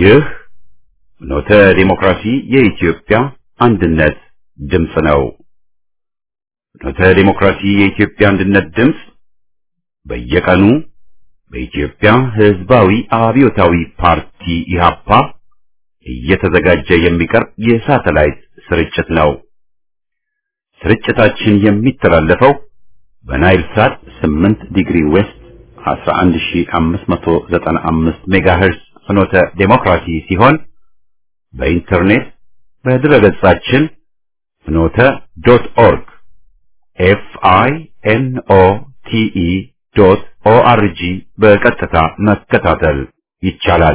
ይህ ፍኖተ ዲሞክራሲ የኢትዮጵያ አንድነት ድምፅ ነው። ፍኖተ ዲሞክራሲ የኢትዮጵያ አንድነት ድምፅ በየቀኑ በኢትዮጵያ ሕዝባዊ አብዮታዊ ፓርቲ ኢህአፓ እየተዘጋጀ የሚቀርብ የሳተላይት ስርጭት ነው። ስርጭታችን የሚተላለፈው በናይል ሳት 8 ዲግሪ ዌስት 11595 ሜጋሄርዝ ፍኖተ ዲሞክራሲ ሲሆን በኢንተርኔት በድረገጻችን ፍኖተ ዶት ኦርግ FINOTE.ORG በቀጥታ መከታተል ይቻላል።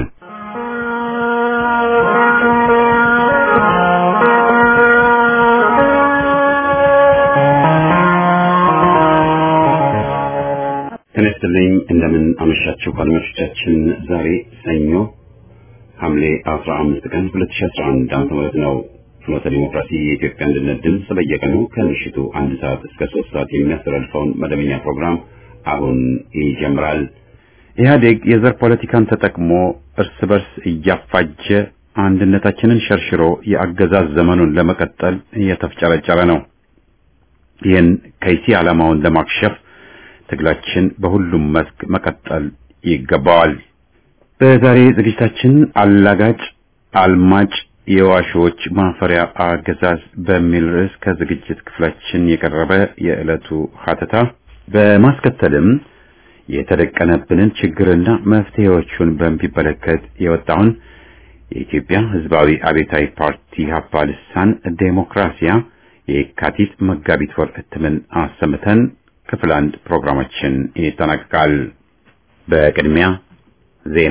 ተነስተልኝ እንደምን አመሻችሁ አድማጮቻችን። ዛሬ ሰኞ ሐምሌ 15 ቀን 2011 ዓ.ም ነው። ፍኖተ ዲሞክራሲ የኢትዮጵያ አንድነት ድምፅ በየቀኑ ከምሽቱ 1 ሰዓት እስከ 3 ሰዓት የሚያስተላልፈውን መደበኛ ፕሮግራም አሁን ይጀምራል። ኢህአዴግ የዘር ፖለቲካን ተጠቅሞ እርስ በርስ እያፋጀ አንድነታችንን ሸርሽሮ የአገዛዝ ዘመኑን ለመቀጠል እየተፍጨረጨረ ነው። ይህን ከይሲ ዓላማውን ለማክሸፍ ትግላችን በሁሉም መስክ መቀጠል ይገባዋል። በዛሬ ዝግጅታችን አላጋጭ አልማጭ የዋሾች ማፈሪያ አገዛዝ በሚል ርዕስ ከዝግጅት ክፍላችን የቀረበ የዕለቱ ሀተታ፣ በማስከተልም የተደቀነብንን ችግርና መፍትሄዎቹን በሚመለከት የወጣውን የኢትዮጵያ ሕዝባዊ አብዮታዊ ፓርቲ ኢህአፓ ልሳን ዴሞክራሲያ የካቲት መጋቢት ወር እትምን አሰምተን ክፍል 1 ፕሮግራማችን ይጠናቀቃል። በቅድሚያ ዜና።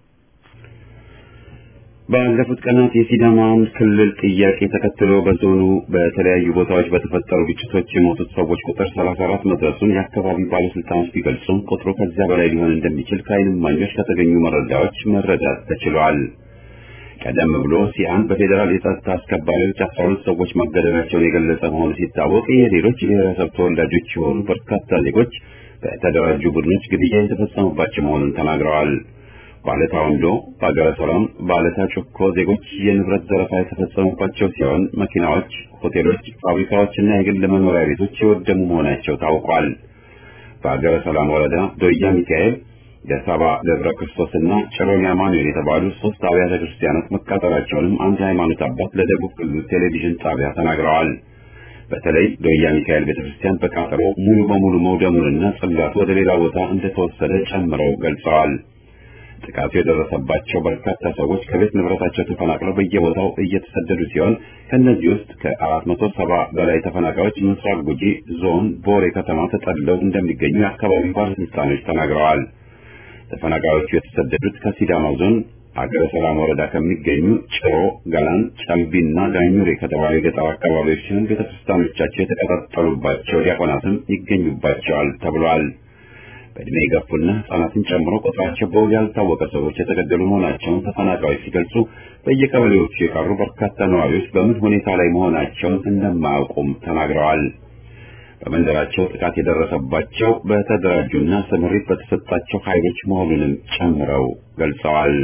ባለፉት ቀናት የሲዳማን ክልል ጥያቄ ተከትሎ በዞኑ በተለያዩ ቦታዎች በተፈጠሩ ግጭቶች የሞቱት ሰዎች ቁጥር 34 መድረሱን የአካባቢ ባለስልጣኖች ቢገልጹም ቁጥሩ ከዚያ በላይ ሊሆን እንደሚችል ከዓይን እማኞች ከተገኙ መረጃዎች መረዳት ተችሏል። ቀደም ብሎ ሲአን በፌዴራል የጸጥታ አስከባሪዎች 12 ሰዎች መገደላቸውን የገለጸ መሆኑ ሲታወቅ የሌሎች ብሔረሰብ ተወላጆች የሆኑ በርካታ ዜጎች በተደራጁ ቡድኖች ግድያ የተፈጸመባቸው መሆኑን ተናግረዋል። ባለታ ወንዶ፣ በአገረ ሰላም፣ ባለታ ጮኮ ዜጎች የንብረት ዘረፋ የተፈጸመባቸው ሲሆን መኪናዎች፣ ሆቴሎች፣ ፋብሪካዎችና የግል መኖሪያ ቤቶች የወደሙ መሆናቸው ታውቋል። በአገረ ሰላም ወረዳ ዶያ ሚካኤል፣ ደሳባ ደብረ ክርስቶስና ጨሮኒያ ማኑኤል የተባሉ 3 አብያተ ክርስቲያናት መቃጠላቸውንም አንድ ሃይማኖት አባት ለደቡብ ክልል ቴሌቪዥን ጣቢያ ተናግረዋል። በተለይ ዶያ ሚካኤል ቤተክርስቲያን በቃጠሎ ሙሉ በሙሉ መውደሙንና ጽላቱ ወደ ሌላ ቦታ እንደተወሰደ ጨምረው ገልጸዋል። ጥቃቱ የደረሰባቸው በርካታ ሰዎች ከቤት ንብረታቸው ተፈናቅለው በየቦታው እየተሰደዱ ሲሆን ከነዚህ ውስጥ ከ470 በላይ ተፈናቃዮች ምስራቅ ጉጂ ዞን ቦሬ ከተማ ተጠልለው እንደሚገኙ የአካባቢው ባለስልጣኖች ተናግረዋል። ተፈናቃዮቹ የተሰደዱት ከሲዳማ ዞን አገረ ሰላም ወረዳ ከሚገኙ ጭሮ፣ ጋላን፣ ጨምቢና ጋኙሬ ከተባሉ የገጠር አካባቢዎች ሲሆን ቤተክርስቲያኖቻቸው የተቀጣጠሉባቸው ዲያቆናትም ይገኙባቸዋል ተብሏል። በእድሜ የገፉና ሕፃናትን ጨምሮ ቁጥራቸው በውል ያልታወቀ ሰዎች የተገደሉ መሆናቸውን ተፈናቃዮች ሲገልጹ በየቀበሌዎቹ የቀሩ በርካታ ነዋሪዎች በምን ሁኔታ ላይ መሆናቸውን እንደማያውቁም ተናግረዋል። በመንደራቸው ጥቃት የደረሰባቸው በተደራጁና ስምሪት በተሰጣቸው ኃይሎች መሆኑንም ጨምረው ገልጸዋል።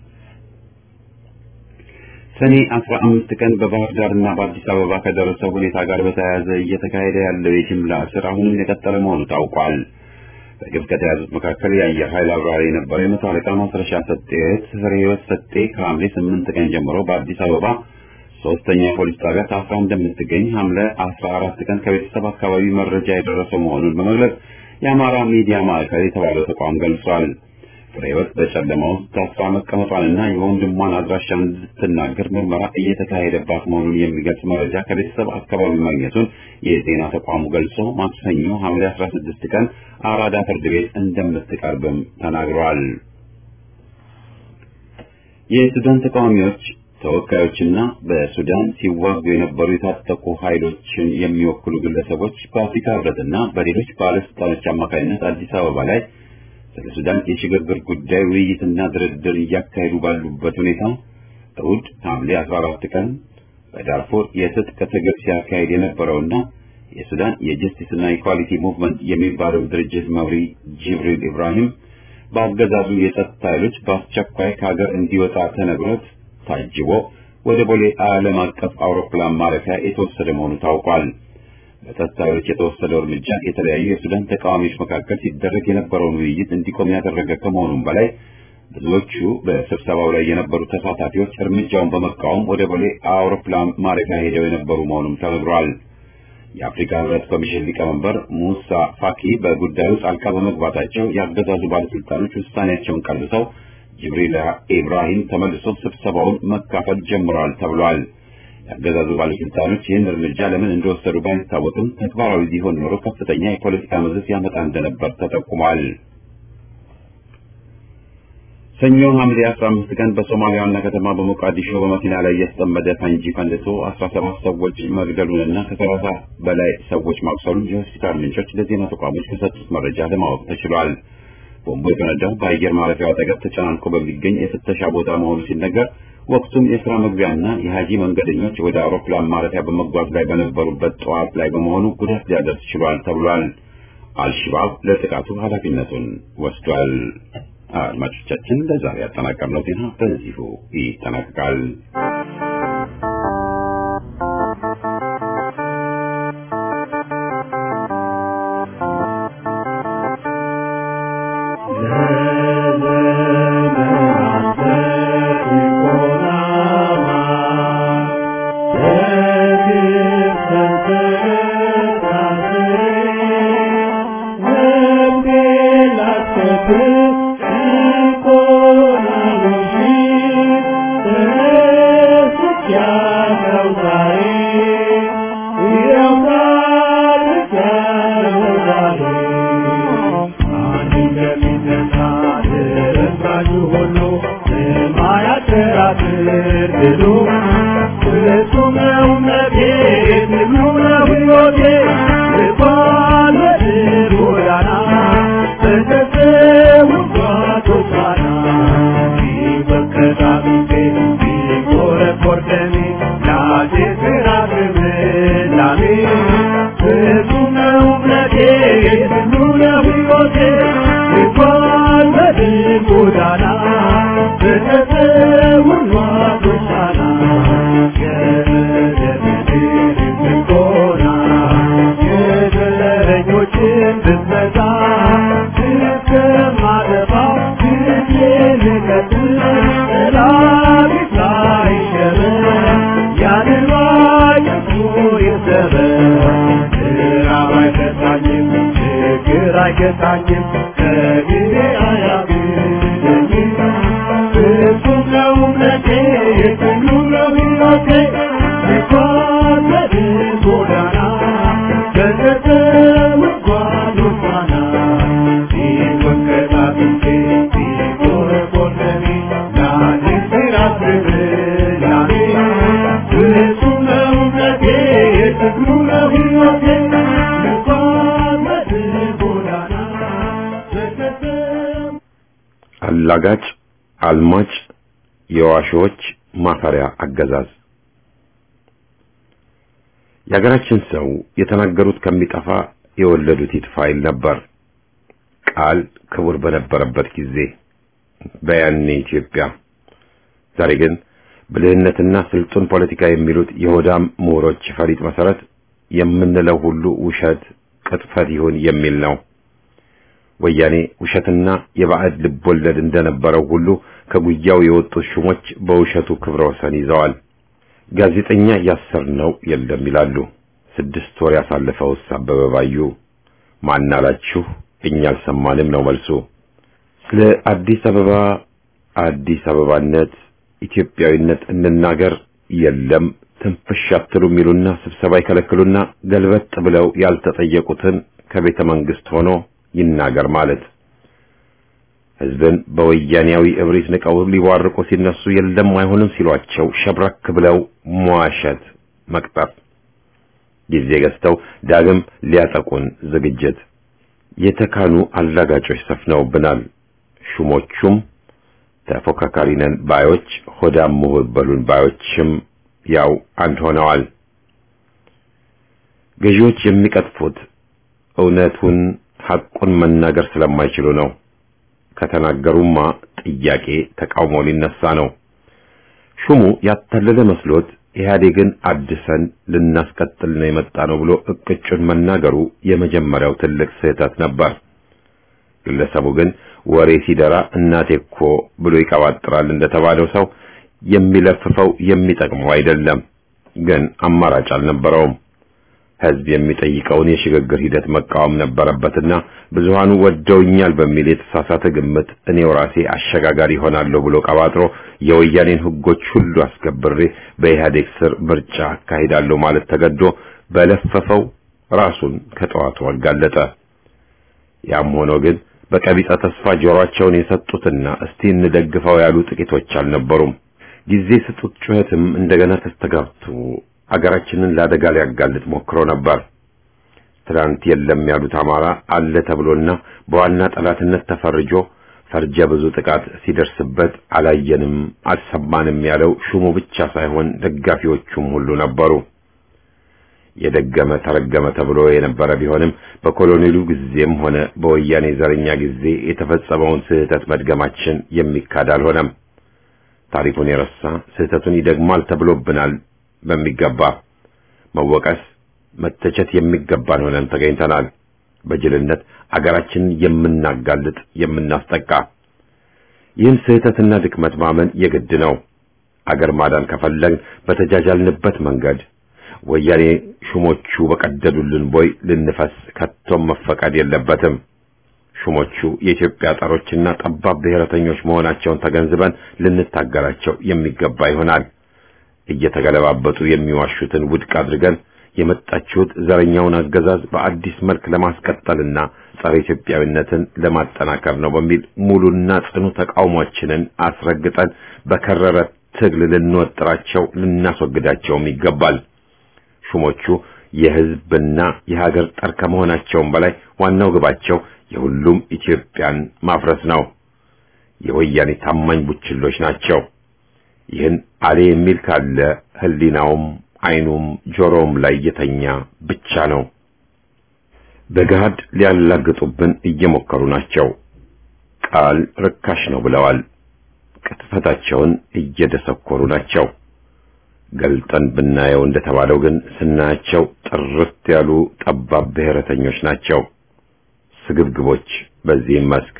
ሰኔ 15 ቀን በባህር ዳርና በአዲስ አበባ ከደረሰው ሁኔታ ጋር በተያያዘ እየተካሄደ ያለው የጅምላ እስር አሁንም የቀጠለ መሆኑ ታውቋል። በግፍ ከተያዙት መካከል የአየር ኃይል አብራሪ የነበረው የመቶ አለቃ ማስረሻ ሰጤ ፍሬ ሕይወት ሰጤ ከሐምሌ 8 ቀን ጀምሮ በአዲስ አበባ 3ኛ ፖሊስ ጣቢያ ታስራ እንደምትገኝ ሐምሌ 14 ቀን ከቤተሰብ አካባቢ መረጃ የደረሰው መሆኑን በመግለጽ የአማራ ሚዲያ ማዕከል የተባለው ተቋም ገልጿል። ፍሬ ሕይወት በጨለማ ውስጥ ታስራ መቀመጧንና የወንድሟን አድራሻ እንድትናገር ምርመራ እየተካሄደባት መሆኑን የሚገልጽ መረጃ ከቤተሰብ አካባቢ ማግኘቱን የዜና ተቋሙ ገልጾ ማክሰኞ ሐምሌ 16 ቀን አራዳ ፍርድ ቤት እንደምትቀርብም ተናግሯል። የሱዳን ተቃዋሚዎች ተወካዮችና በሱዳን ሲዋጉ የነበሩ የታጠቁ ኃይሎችን የሚወክሉ ግለሰቦች በአፍሪካ ሕብረትና በሌሎች ባለስልጣኖች አማካኝነት አዲስ አበባ ላይ ስለ ሱዳን የሽግግር ጉዳይ ውይይትና ድርድር እያካሄዱ ባሉበት ሁኔታ እሁድ ሐምሌ 14 ቀን በዳርፉር የትጥቅ ትግል ሲያካሄድ የነበረውና የሱዳን የጀስቲስና ኢኳሊቲ ሙቭመንት የሚባለው ድርጅት መሪ ጅብሪል ኢብራሂም በአገዛዙ የጸጥታ ኃይሎች በአስቸኳይ ከሀገር እንዲወጣ ተነግሮት ታጅቦ ወደ ቦሌ ዓለም አቀፍ አውሮፕላን ማረፊያ የተወሰደ መሆኑ ታውቋል። በጸጥታ ኃይሎች የተወሰደው እርምጃ የተለያዩ የሱዳን ተቃዋሚዎች መካከል ሲደረግ የነበረውን ውይይት እንዲቆም ያደረገ ከመሆኑም በላይ ብዙዎቹ በስብሰባው ላይ የነበሩ ተሳታፊዎች እርምጃውን በመቃወም ወደ ቦሌ አውሮፕላን ማረፊያ ሄደው የነበሩ መሆኑም ተነግሯል። የአፍሪካ ህብረት ኮሚሽን ሊቀመንበር ሙሳ ፋኪ በጉዳዩ ጣልቃ በመግባታቸው የአገዛዙ ባለስልጣኖች ውሳኔያቸውን ቀልብሰው ጅብሪል ኢብራሂም ተመልሶ ስብሰባውን መካፈል ጀምረዋል ተብሏል። የአገዛዙ ባለስልጣኖች ይህን እርምጃ ለምን እንደወሰዱ ባይታወቅም ተግባራዊ ቢሆን ኖሮ ከፍተኛ የፖለቲካ መዘዝ ያመጣ እንደነበር ተጠቁሟል። ሰኞ ሐምሌ 15 ቀን በሶማሊያ ዋና ከተማ በሞቃዲሾ በመኪና ላይ የተጠመደ ፈንጂ ፈንድቶ 17 ሰዎች መግደሉንና ከ30 በላይ ሰዎች ማቁሰሉን የሆስፒታል ምንጮች ለዜና ተቋሞች ከሰጡት መረጃ ለማወቅ ተችሏል። ቦምቡ የፈነዳው በአየር ማረፊያው አጠገብ ተጨናንቆ በሚገኝ የፍተሻ ቦታ መሆኑ ሲነገር ወቅቱም የሥራ መግቢያና የሃጂ መንገደኞች ወደ አውሮፕላን ማረፊያ በመጓዝ ላይ በነበሩበት ጠዋት ላይ በመሆኑ ጉዳት ሊያደርስ ችሏል ተብሏል። አልሸባብ ለጥቃቱ ኃላፊነቱን ወስዷል። አድማጮቻችን ለዛሬ ያጠናቀርነው ዜና በዚሁ ይጠናቀቃል። አላጋጭ አልማጭ የዋሾች ማፈሪያ አገዛዝ የሀገራችን ሰው የተናገሩት ከሚጠፋ የወለዱት ይጥፋ ይል ነበር። ቃል ክቡር በነበረበት ጊዜ በያኔ ኢትዮጵያ። ዛሬ ግን ብልህነትና ስልጡን ፖለቲካ የሚሉት የሆዳም ምሁሮች ፈሪጥ መሰረት የምንለው ሁሉ ውሸት ቅጥፈት ይሁን የሚል ነው። ወያኔ ውሸትና የባዕድ ልቦለድ እንደነበረው ሁሉ ከጉያው የወጡት ሹሞች በውሸቱ ክብረ ወሰን ይዘዋል። ጋዜጠኛ ያሰርነው የለም ይላሉ። 6 ወር ያሳለፈው አበበ ባዩ ማናላችሁ እኛ አልሰማንም ነው መልሱ። ስለ አዲስ አበባነት ኢትዮጵያዊነት እንናገር የለም ትንፍሽ አትሉም ይሉና ስብሰባ ይከለክሉና ገልበጥ ብለው ያልተጠየቁትን ከቤተ መንግስት ሆኖ ይናገር ማለት። ህዝብን በወያኔያዊ እብሪት ንቀው ሊዋርቁ ሲነሱ የለም አይሆንም ሲሏቸው ሸብረክ ብለው መዋሸት መቅጠፍ። ጊዜ ገዝተው ዳግም ሊያጠቁን ዝግጅት። የተካኑ አላጋጮች ሰፍነውብናል። ሹሞቹም ተፎካካሪ ነን ባዮች ሆዳም ምሁር በሉን ባዮችም ያው አንድ ሆነዋል። ገዢዎች የሚቀጥፉት እውነቱን ሐቁን መናገር ስለማይችሉ ነው። ከተናገሩማ ጥያቄ ተቃውሞ ሊነሳ ነው። ሹሙ ያታለለ መስሎት ኢህአዴግን አድሰን ልናስቀጥል ነው የመጣ ነው ብሎ እቅጩን መናገሩ የመጀመሪያው ትልቅ ስህተት ነበር። ግለሰቡ ግን ወሬ ሲደራ እናቴ እኮ ብሎ ይቀባጥራል እንደተባለው ሰው የሚለፍፈው የሚጠቅመው አይደለም። ግን አማራጭ አልነበረውም። ህዝብ የሚጠይቀውን የሽግግር ሂደት መቃወም ነበረበትና ብዙሃኑ ወደውኛል በሚል የተሳሳተ ግምት እኔው ራሴ አሸጋጋሪ ሆናለሁ ብሎ ቀባጥሮ የወያኔን ህጎች ሁሉ አስከብሬ በኢህአዴግ ስር ምርጫ አካሂዳለሁ ማለት ተገዶ በለፈፈው ራሱን ከጠዋቱ አጋለጠ። ያም ሆኖ ግን በቀቢጸ ተስፋ ጆሮአቸውን የሰጡትና እስቲ እንደግፈው ያሉ ጥቂቶች አልነበሩም። ጊዜ ስጡት ጩኸትም እንደገና ተስተጋብቶ አገራችንን ለአደጋ ሊያጋልጥ ሞክሮ ነበር። ትናንት የለም ያሉት አማራ አለ ተብሎና በዋና ጠላትነት ተፈርጆ ፈርጀ ብዙ ጥቃት ሲደርስበት አላየንም አልሰማንም ያለው ሹሙ ብቻ ሳይሆን ደጋፊዎቹም ሁሉ ነበሩ። የደገመ ተረገመ ተብሎ የነበረ ቢሆንም በኮሎኔሉ ጊዜም ሆነ በወያኔ ዘረኛ ጊዜ የተፈጸመውን ስህተት መድገማችን የሚካድ አልሆነም። ታሪኩን የረሳ ስህተቱን ይደግማል ተብሎብናል። በሚገባ መወቀስ መተቸት የሚገባን ሆነን ተገኝተናል። በጅልነት አገራችንን የምናጋልጥ የምናስጠቃ ይህን ስህተትና ድክመት ማመን የግድ ነው። አገር ማዳን ከፈለግን በተጃጃልንበት መንገድ ወያኔ ሹሞቹ በቀደዱልን ቦይ ልንፈስ ከቶም መፈቀድ የለበትም። ሹሞቹ የኢትዮጵያ ጠሮችና ጠባብ ብሔረተኞች መሆናቸውን ተገንዝበን ልንታገላቸው የሚገባ ይሆናል። እየተገለባበጡ የሚዋሹትን ውድቅ አድርገን የመጣችሁት ዘረኛውን አገዛዝ በአዲስ መልክ ለማስቀጠልና ጸረ ኢትዮጵያዊነትን ለማጠናከር ነው በሚል ሙሉና ጽኑ ተቃውሟችንን አስረግጠን በከረረ ትግል ልንወጥራቸው ልናስወግዳቸውም ይገባል። ሹሞቹ የህዝብና የሀገር ጠር ከመሆናቸውም በላይ ዋናው ግባቸው የሁሉም ኢትዮጵያን ማፍረስ ነው። የወያኔ ታማኝ ቡችሎች ናቸው። ይህን አለ የሚል ካለ ህሊናውም አይኑም ጆሮም ላይ የተኛ ብቻ ነው። በገሃድ ሊያላግጡብን እየሞከሩ ናቸው። ቃል ርካሽ ነው ብለዋል። ቅጥፈታቸውን እየደሰኮሩ ናቸው። ገልጠን ብናየው እንደተባለው ግን ስናያቸው ጥርት ያሉ ጠባብ ብሔረተኞች ናቸው። ስግብግቦች በዚህም መስክ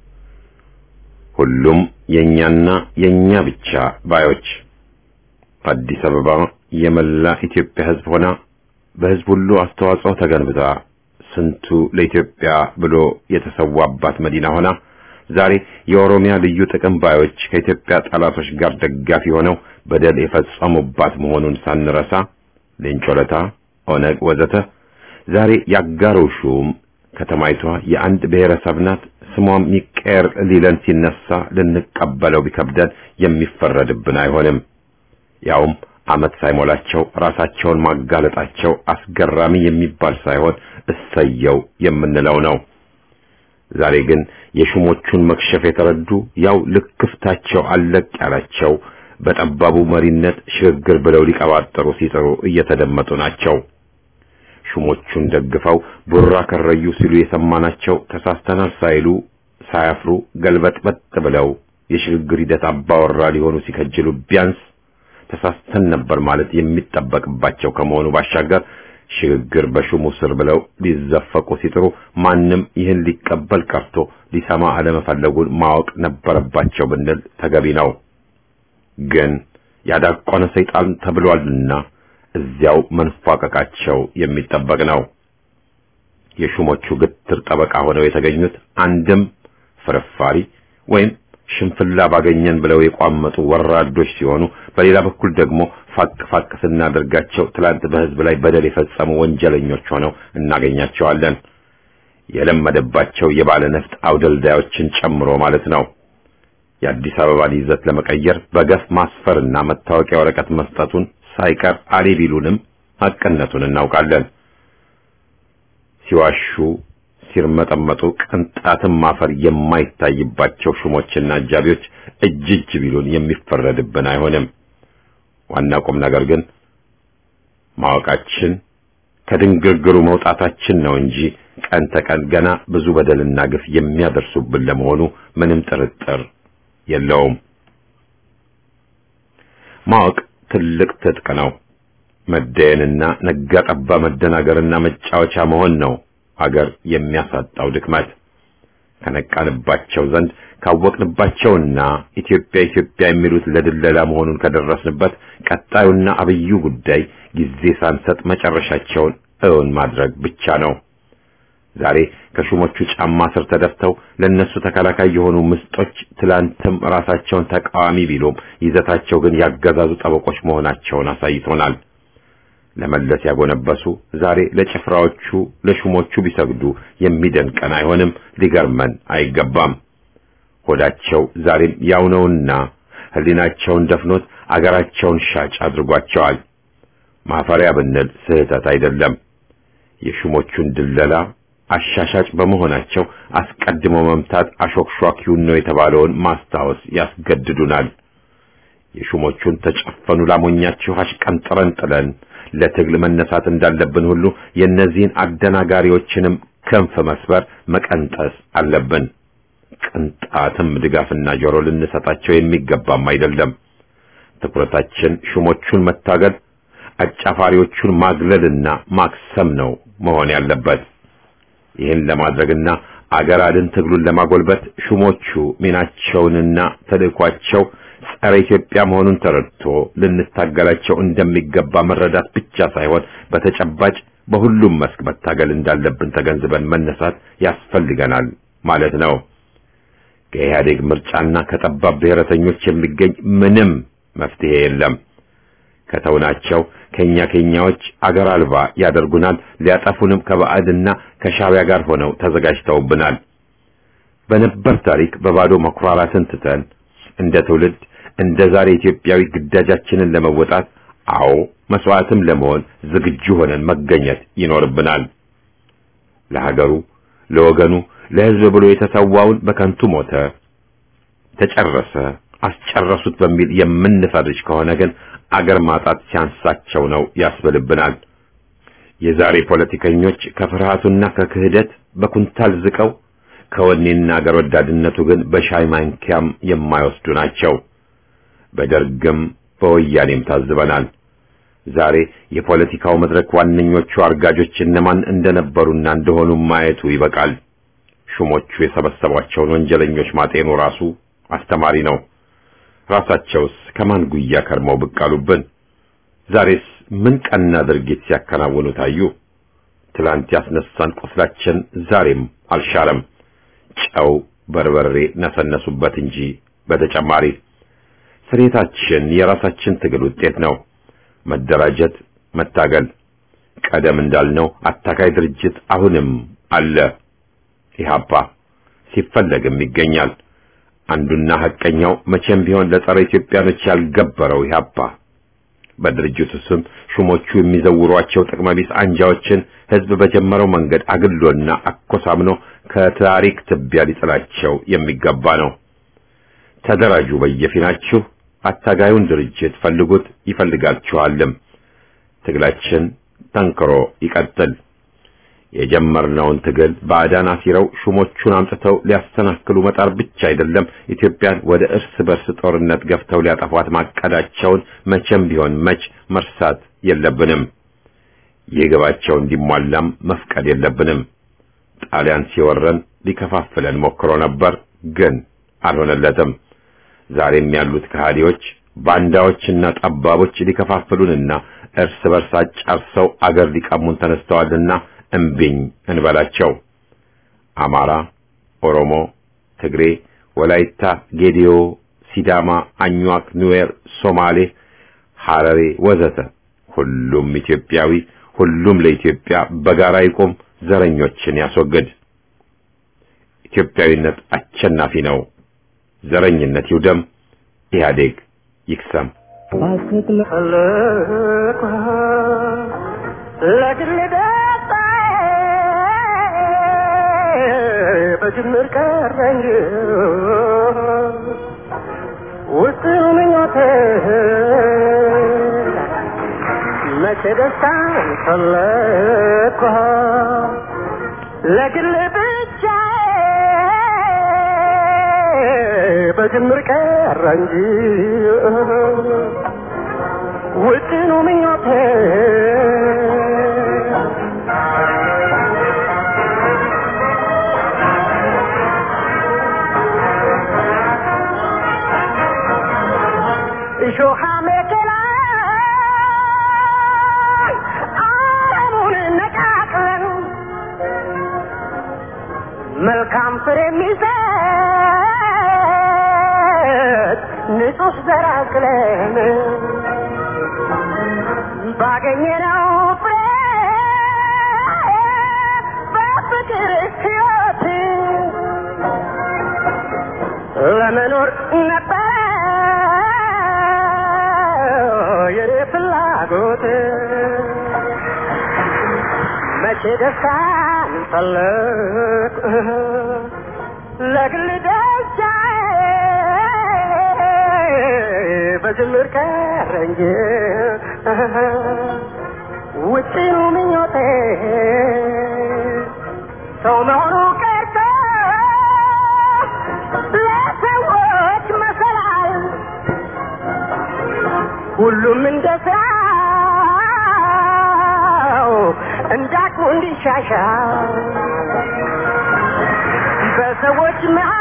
ሁሉም የኛና የኛ ብቻ ባዮች። አዲስ አበባ የመላ ኢትዮጵያ ህዝብ ሆና በህዝብ ሁሉ አስተዋጽኦ ተገንብታ ስንቱ ለኢትዮጵያ ብሎ የተሰዋባት መዲና ሆና ዛሬ የኦሮሚያ ልዩ ጥቅም ባዮች ከኢትዮጵያ ጠላቶች ጋር ደጋፊ ሆነው በደል የፈጸሙባት መሆኑን ሳንረሳ ሌንጮለታ፣ ኦነግ ወዘተ ዛሬ ያጋረው ሹም ከተማይቷ የአንድ ብሔረሰብ ናት ስሟም ይቀር ሊለን ሲነሳ ልንቀበለው ቢከብደን የሚፈረድብን አይሆንም። ያውም አመት ሳይሞላቸው ራሳቸውን ማጋለጣቸው አስገራሚ የሚባል ሳይሆን እሰየው የምንለው ነው። ዛሬ ግን የሹሞቹን መክሸፍ የተረዱ ያው ልክፍታቸው አለቅ ያላቸው በጠባቡ መሪነት ሽግግር ብለው ሊቀባጠሩ ሲጥሩ እየተደመጡ ናቸው። ሹሞቹን ደግፈው ቡራ ከረዩ ሲሉ የሰማናቸው ተሳስተናል ሳይሉ ሳያፍሩ ገልበጥበጥ ብለው የሽግግር ሂደት አባወራ ሊሆኑ ሲከጅሉ ቢያንስ ተሳስተን ነበር ማለት የሚጠበቅባቸው ከመሆኑ ባሻገር ሽግግር በሹሙ ስር ብለው ሊዘፈቁ ሲጥሩ ማንም ይህን ሊቀበል ቀርቶ ሊሰማ አለመፈለጉን ማወቅ ነበረባቸው ብንል ተገቢ ነው። ግን ያዳቆነ ሰይጣን ተብሏልና እዚያው መንፋቀቃቸው የሚጠበቅ ነው። የሹሞቹ ግትር ጠበቃ ሆነው የተገኙት አንድም ፍርፋሪ ወይም ሽንፍላ ባገኘን ብለው የቋመጡ ወራዶች ሲሆኑ በሌላ በኩል ደግሞ ፋቅ ስናደርጋቸው ትላንት በህዝብ ላይ በደል የፈጸሙ ወንጀለኞች ሆነው እናገኛቸዋለን። የለመደባቸው የባለ ነፍጥ አውደልዳዮችን ጨምሮ ማለት ነው። የአዲስ አበባን ይዘት ለመቀየር በገፍ ማስፈርና መታወቂያ ወረቀት መስጠቱን ሳይቀር አሊ ቢሉንም ሐቅነቱን እናውቃለን። ሲዋሹ ሲርመጠመጡ ቅንጣትም ማፈር የማይታይባቸው ሹሞችና አጃቢዎች እጅ ቢሉን የሚፈረድብን አይሆንም። ዋና ቁም ነገር ግን ማወቃችን ከድንግርግሩ መውጣታችን ነው እንጂ ቀን ተቀን ገና ብዙ በደልና ግፍ የሚያደርሱብን ለመሆኑ ምንም ጥርጥር የለውም። ማወቅ ትልቅ ትጥቅ ነው። መደየንና ነጋጠባ መደናገርና መጫወቻ መሆን ነው አገር የሚያሳጣው ድክመት። ከነቃንባቸው ዘንድ ካወቅንባቸውና ኢትዮጵያ ኢትዮጵያ የሚሉት ለድለላ መሆኑን ከደረስንበት ቀጣዩና አብዩ ጉዳይ ጊዜ ሳንሰጥ መጨረሻቸውን እውን ማድረግ ብቻ ነው። ዛሬ ከሹሞቹ ጫማ ስር ተደፍተው ለነሱ ተከላካይ የሆኑ ምስጦች ትላንትም ራሳቸውን ተቃዋሚ ቢሉም ይዘታቸው ግን ያገዛዙ ጠበቆች መሆናቸውን አሳይቶናል። ለመለስ ያጎነበሱ ዛሬ ለጭፍራዎቹ ለሹሞቹ ቢሰግዱ የሚደንቀን አይሆንም፣ ሊገርመን አይገባም። ሆዳቸው ዛሬም ያው ነውና ህሊናቸውን ደፍኖት አገራቸውን ሻጭ አድርጓቸዋል። ማፈሪያ ብንል ስህተት አይደለም። የሹሞቹን ድለላ አሻሻጭ በመሆናቸው አስቀድሞ መምታት አሾክሿኪውን ነው የተባለውን ማስታወስ ያስገድዱናል። የሹሞቹን ተጨፈኑ ላሞኛችሁ አሽቀንጥረን ጥለን ለትግል መነሳት እንዳለብን ሁሉ የነዚህን አደናጋሪዎችንም ክንፍ መስበር መቀንጠስ አለብን። ቅንጣትም ድጋፍና ጆሮ ልንሰጣቸው የሚገባም አይደለም። ትኩረታችን ሹሞቹን መታገል፣ አጫፋሪዎቹን ማግለልና ማክሰም ነው መሆን ያለበት። ይህን ለማድረግና አገር አድን ትግሉን ለማጎልበት ሹሞቹ ሚናቸውንና ተልእኳቸው ጸረ ኢትዮጵያ መሆኑን ተረድቶ ልንታገላቸው እንደሚገባ መረዳት ብቻ ሳይሆን በተጨባጭ በሁሉም መስክ መታገል እንዳለብን ተገንዝበን መነሳት ያስፈልገናል ማለት ነው። ከኢህአዴግ ምርጫና ከጠባብ ብሔረተኞች የሚገኝ ምንም መፍትሄ የለም። ከተውናቸው ከኛዎች አገር አልባ ያደርጉናል። ሊያጠፉንም ከባዕድና ከሻዕቢያ ጋር ሆነው ተዘጋጅተውብናል። በነበር ታሪክ በባዶ መኩራራትን ትተን እንደ ትውልድ እንደ ዛሬ ኢትዮጵያዊ ግዳጃችንን ለመወጣት መስዋዕትም ለመሆን ዝግጁ ሆነን መገኘት ይኖርብናል። ለሀገሩ፣ ለወገኑ፣ ለሕዝብ ብሎ የተሰዋውን በከንቱ ሞተ፣ ተጨረሰ፣ አስጨረሱት በሚል የምንፈርጅ ከሆነ ግን አገር ማጣት ሲያንሳቸው ነው ያስብልብናል። የዛሬ ፖለቲከኞች ከፍርሃቱና ከክህደት በኩንታል ዝቀው ከወኔና አገር ወዳድነቱ ግን በሻይ ማንኪያም የማይወስዱ ናቸው። በደርግም በወያኔም ታዝበናል። ዛሬ የፖለቲካው መድረክ ዋነኞቹ አርጋጆች እነማን እንደነበሩና እንደሆኑ ማየቱ ይበቃል። ሹሞቹ የሰበሰቧቸውን ወንጀለኞች ማጤኑ ራሱ አስተማሪ ነው። ራሳቸውስ ከማን ጉያ ከርመው ብቅ አሉብን? ዛሬስ ምን ቀና ድርጊት ሲያከናውኑ ታዩ? ትላንት ያስነሳን ቁስላችን ዛሬም አልሻረም። ጨው በርበሬ ነሰነሱበት እንጂ በተጨማሪ ስሬታችን የራሳችን ትግል ውጤት ነው። መደራጀት፣ መታገል። ቀደም እንዳልነው አታካይ ድርጅት አሁንም አለ። ኢህአፓ ሲፈለግም ይገኛል። አንዱና ሐቀኛው መቼም ቢሆን ለጸረ ኢትዮጵያኖች ያልገበረው ኢህአፓ በድርጅቱ ስም ሹሞቹ የሚዘውሯቸው ጥቅመቢስ አንጃዎችን ህዝብ በጀመረው መንገድ አግሎና አኮሳምኖ ከታሪክ ትቢያ ሊጥላቸው የሚገባ ነው። ተደራጁ በየፊናችሁ፣ አታጋዩን ድርጅት ፈልጉት፣ ይፈልጋችኋልም። ትግላችን ጠንክሮ ይቀጥል። የጀመርነውን ትግል ባዕዳን አሲረው ሹሞቹን አምጥተው ሊያስተናክሉ መጣር ብቻ አይደለም፣ ኢትዮጵያን ወደ እርስ በርስ ጦርነት ገፍተው ሊያጠፏት ማቀዳቸውን መቼም ቢሆን መርሳት የለብንም። የግባቸው እንዲሟላም መፍቀድ የለብንም። ጣሊያን ሲወረን ሊከፋፍለን ሞክሮ ነበር፣ ግን አልሆነለትም። ዛሬም ያሉት ከሃዲዎች፣ ባንዳዎችና ጠባቦች ሊከፋፍሉንና እርስ በርስ አጫርሰው አገር ሊቀሙን ተነስተዋልና እምቢኝ እንበላቸው። አማራ፣ ኦሮሞ፣ ትግሬ፣ ወላይታ፣ ጌዲዮ፣ ሲዳማ፣ አኝዋክ፣ ኑዌር፣ ሶማሌ፣ ሐረሬ ወዘተ ሁሉም ኢትዮጵያዊ፣ ሁሉም ለኢትዮጵያ በጋራ ይቆም፣ ዘረኞችን ያስወግድ። ኢትዮጵያዊነት አሸናፊ ነው። ዘረኝነት ይውደም። ኢህአዴግ ይክሰም። በጅምር ቀረኝ ውስጥ ምኞቴ መቼ ደስታን ፈለግኩ ለግል ብቻ በጅምር ቀረ እንጂ ውጥኑ ምኞቴ እሾሃ መከላ አረሙን ነቃቅለን መልካም ፍሬ የሚሰጥ ንጹህ ዘር አቅለን ባገኘነው ፍሬ በፍቅር ሕይወት ለመኖር ነበር የኔ ፍላጎት መቼ ደስታን ፈለግ ለግል ደስታዬ በጅምር ቀረ እንጂ ውጪው ምኞቴ ሰው መሆኑ ቀርቶ ለሰዎች መሰላል ሁሉም እንደ ሰው እንዳቅሙ እንዲሻሻል በሰዎች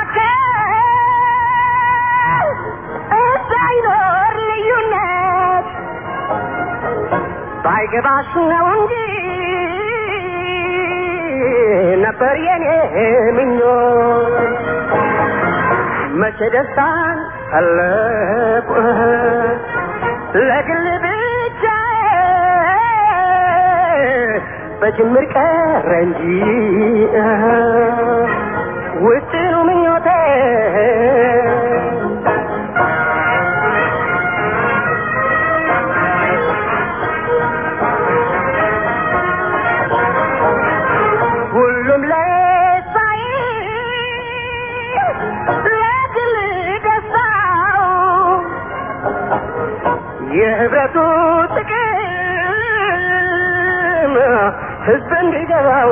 መካከል እንዳይኖር ልዩነት ባይገባሽ ነው እንጂ ነበር የኔ ምኞት መቼ ደስታን ፈለኩ ለግል ብቻ በጅምር ቀረ እንጂ ውጥኑ ምኞቴ ሁሉም ለሳይ ለግል ደስታው የህብረቱ ጥቅም ህዝብ እንዲገባው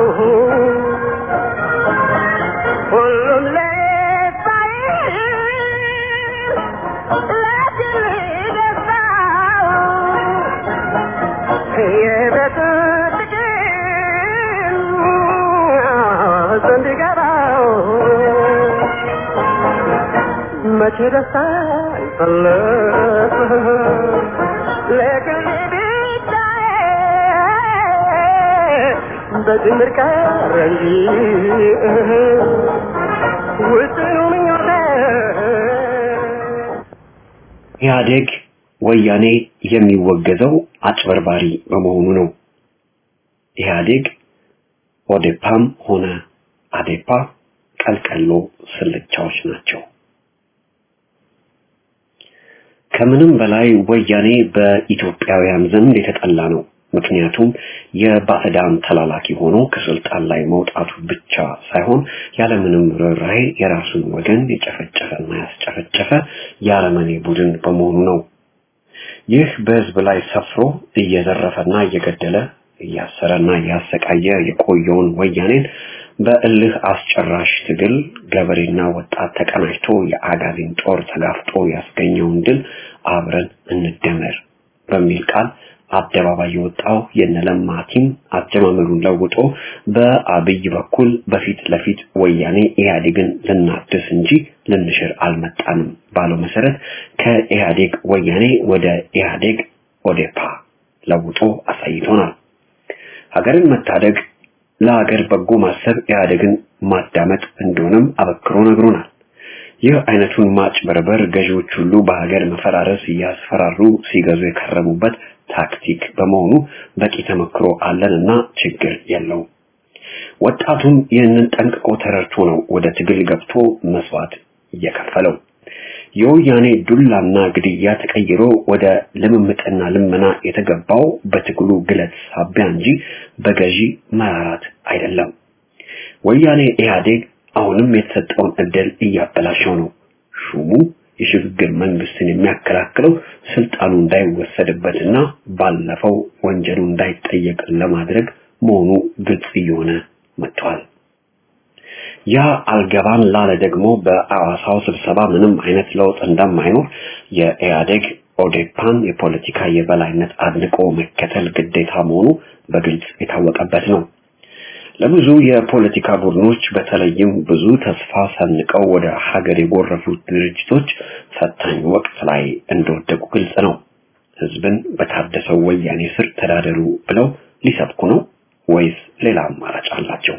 ሁሉም ለሳይ ለግል ደስታው የህብረቱ ጥቅም ህዝብ እንዲገባው መቼ ደስታ ይፈለግ ለግል በጅምር ቀረ እንጂ ውጥኑ ምኞቴ ኢህአዴግ ወያኔ የሚወገዘው አጭበርባሪ በመሆኑ ነው። ኢህአዴግ ኦዴፓም ሆነ አዴፓ ቀልቀሎ ስልቻዎች ናቸው። ከምንም በላይ ወያኔ በኢትዮጵያውያን ዘንድ የተጠላ ነው። ምክንያቱም የባዕዳን ተላላኪ ሆኖ ከስልጣን ላይ መውጣቱ ብቻ ሳይሆን ያለምንም ርህራሄ የራሱን ወገን የጨፈጨፈና ያስጨፈጨፈ የአረመኔ ቡድን በመሆኑ ነው። ይህ በህዝብ ላይ ሰፍሮ እየዘረፈና እየገደለ እያሰረና እያሰቃየ የቆየውን ወያኔን በእልህ አስጨራሽ ትግል ገበሬና ወጣት ተቀናጅቶ የአጋዚን ጦር ተጋፍጦ ያስገኘውን ድል አብረን እንደመር በሚል ቃል አደባባይ የወጣው የነለማ ቲም አጀማመሩን ለውጦ በአብይ በኩል በፊት ለፊት ወያኔ ኢህአዴግን ልናድስ እንጂ ልንሽር አልመጣንም ባለው መሰረት ከኢህአዴግ ወያኔ ወደ ኢህአዴግ ኦዴፓ ለውጦ አሳይቶናል። ሀገርን መታደግ ለሀገር በጎ ማሰብ ኢህአዴግን ማዳመጥ እንደሆነም አበክሮ ነግሮናል። ይህ አይነቱን ማጭበርበር ገዢዎች ሁሉ በሀገር መፈራረስ ያስፈራሩ ሲገዙ የከረሙበት ታክቲክ በመሆኑ በቂ ተመክሮ አለንና ችግር የለው። ወጣቱም ይህንን ጠንቅቆ ተረድቶ ነው ወደ ትግል ገብቶ መስዋዕት እየከፈለው። የወያኔ ዱላና ግድያ ተቀይሮ ወደ ልምምጥና ልመና የተገባው በትግሉ ግለት ሳቢያ እንጂ በገዢ መራራት አይደለም። ወያኔ ኢህአዴግ አሁንም የተሰጠውን እድል እያበላሸው ነው። ሹሙ የሽግግር መንግስትን የሚያከላክለው ስልጣኑ እንዳይወሰድበትና ባለፈው ወንጀሉ እንዳይጠየቅ ለማድረግ መሆኑ ግልጽ እየሆነ መጥቷል። ያ አልገባን ላለ ደግሞ በአዋሳው ስብሰባ ምንም አይነት ለውጥ እንደማይኖር የኢህአዴግ ኦዴፓን የፖለቲካ የበላይነት አድንቆ መከተል ግዴታ መሆኑ በግልጽ የታወቀበት ነው። ለብዙ የፖለቲካ ቡድኖች በተለይም ብዙ ተስፋ ሰንቀው ወደ ሀገር የጎረፉት ድርጅቶች ፈታኝ ወቅት ላይ እንደወደቁ ግልጽ ነው። ህዝብን በታደሰው ወያኔ ስር ተዳደሩ ብለው ሊሰብኩ ነው ወይስ ሌላ አማራጭ አላቸው?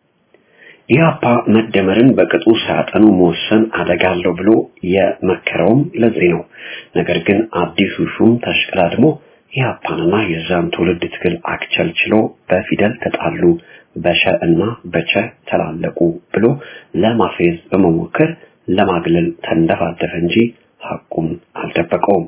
ኢህአፓ መደመርን በቅጡ ሳያጠኑ መወሰን አደጋ አለው ብሎ የመከረውም ለዚህ ነው። ነገር ግን አዲሱ ሹም ተሽቀዳድሞ ኢህአፓንና የዛን ትውልድ ትግል አክቸልችሎ በፊደል ተጣሉ፣ በሸ እና በቸ ተላለቁ ብሎ ለማፌዝ በመሞከር ለማግለል ተንደፋደፈ እንጂ ሐቁን አልደበቀውም።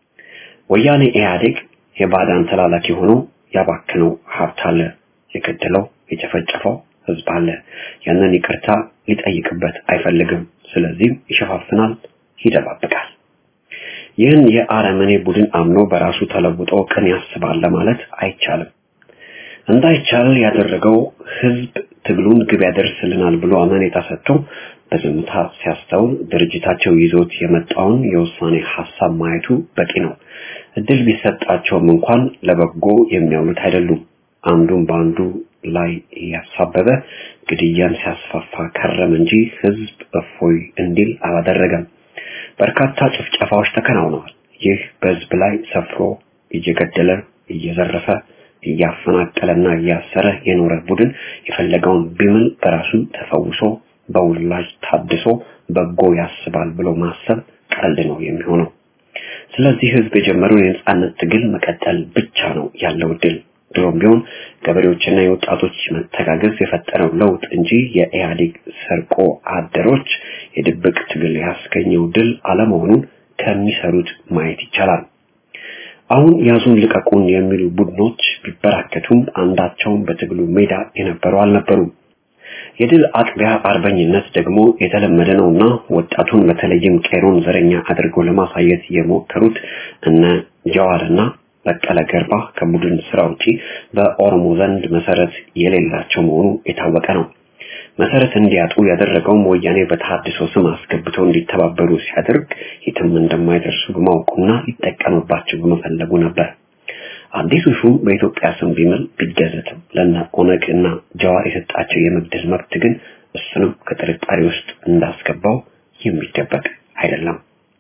ወያኔ ኢህአዴግ የባዳን ተላላኪ ሆኖ ያባከነው ሀብት አለ፣ የገደለው የጨፈጨፈው ህዝብ አለ። ያንን ይቅርታ ሊጠይቅበት አይፈልግም። ስለዚህ ይሸፋፍናል፣ ይደባብቃል። ይህን የአረመኔ ቡድን አምኖ በራሱ ተለውጦ ቅን ያስባል ማለት አይቻልም። እንዳይቻል ያደረገው ህዝብ ትግሉን ግብ ያደርስልናል ብሎ አመኔታ ሰጥቶ በዝምታ ሲያስተውል ድርጅታቸው ይዞት የመጣውን የውሳኔ ሐሳብ ማየቱ በቂ ነው። እድል ቢሰጣቸውም እንኳን ለበጎ የሚያውሉት አይደሉም። አንዱን በአንዱ ላይ ያሳበበ ግድያን ሲያስፋፋ ከረም እንጂ ህዝብ እፎይ እንዲል አላደረገም። በርካታ ጭፍጨፋዎች ተከናውነዋል። ይህ በህዝብ ላይ ሰፍሮ እየገደለ እየዘረፈ እያፈናቀለና እያሰረ የኖረ ቡድን የፈለገውን ቢምል በራሱ ተፈውሶ በውላጅ ታድሶ በጎ ያስባል ብሎ ማሰብ ቀልድ ነው የሚሆነው። ስለዚህ ህዝብ የጀመረውን የነጻነት ትግል መቀጠል ብቻ ነው ያለው ድል። ድሮም ቢሆን ገበሬዎችና የወጣቶች መተጋገዝ የፈጠረው ለውጥ እንጂ የኢህአዴግ ሰርቆ አደሮች የድብቅ ትግል ያስገኘው ድል አለመሆኑን ከሚሰሩት ማየት ይቻላል። አሁን ያዙን ልቀቁን የሚሉ ቡድኖች ቢበራከቱም አንዳቸውም በትግሉ ሜዳ የነበሩ አልነበሩም። የድል አጥቢያ አርበኝነት ደግሞ የተለመደ ነውና ወጣቱን በተለይም ቄሮን ዘረኛ አድርገው ለማሳየት የሞከሩት እነ ጀዋርና በቀለ ገርባ ከቡድን ስራ ውጪ በኦሮሞ ዘንድ መሰረት የሌላቸው መሆኑ የታወቀ ነው። መሰረት እንዲያጡ ያደረገውም ወያኔ በተሐድሶ ስም አስገብተው እንዲተባበሩ ሲያደርግ የትም እንደማይደርሱ በማወቁና ሊጠቀምባቸው በመፈለጉ ነበር። አዲሱ ሹም በኢትዮጵያ ስም ቢምል ቢገዘትም ለና ኦነግና ጀዋር የሰጣቸው የመግደል መብት ግን እሱንም ከጥርጣሬ ውስጥ እንዳስገባው የሚደበቅ አይደለም።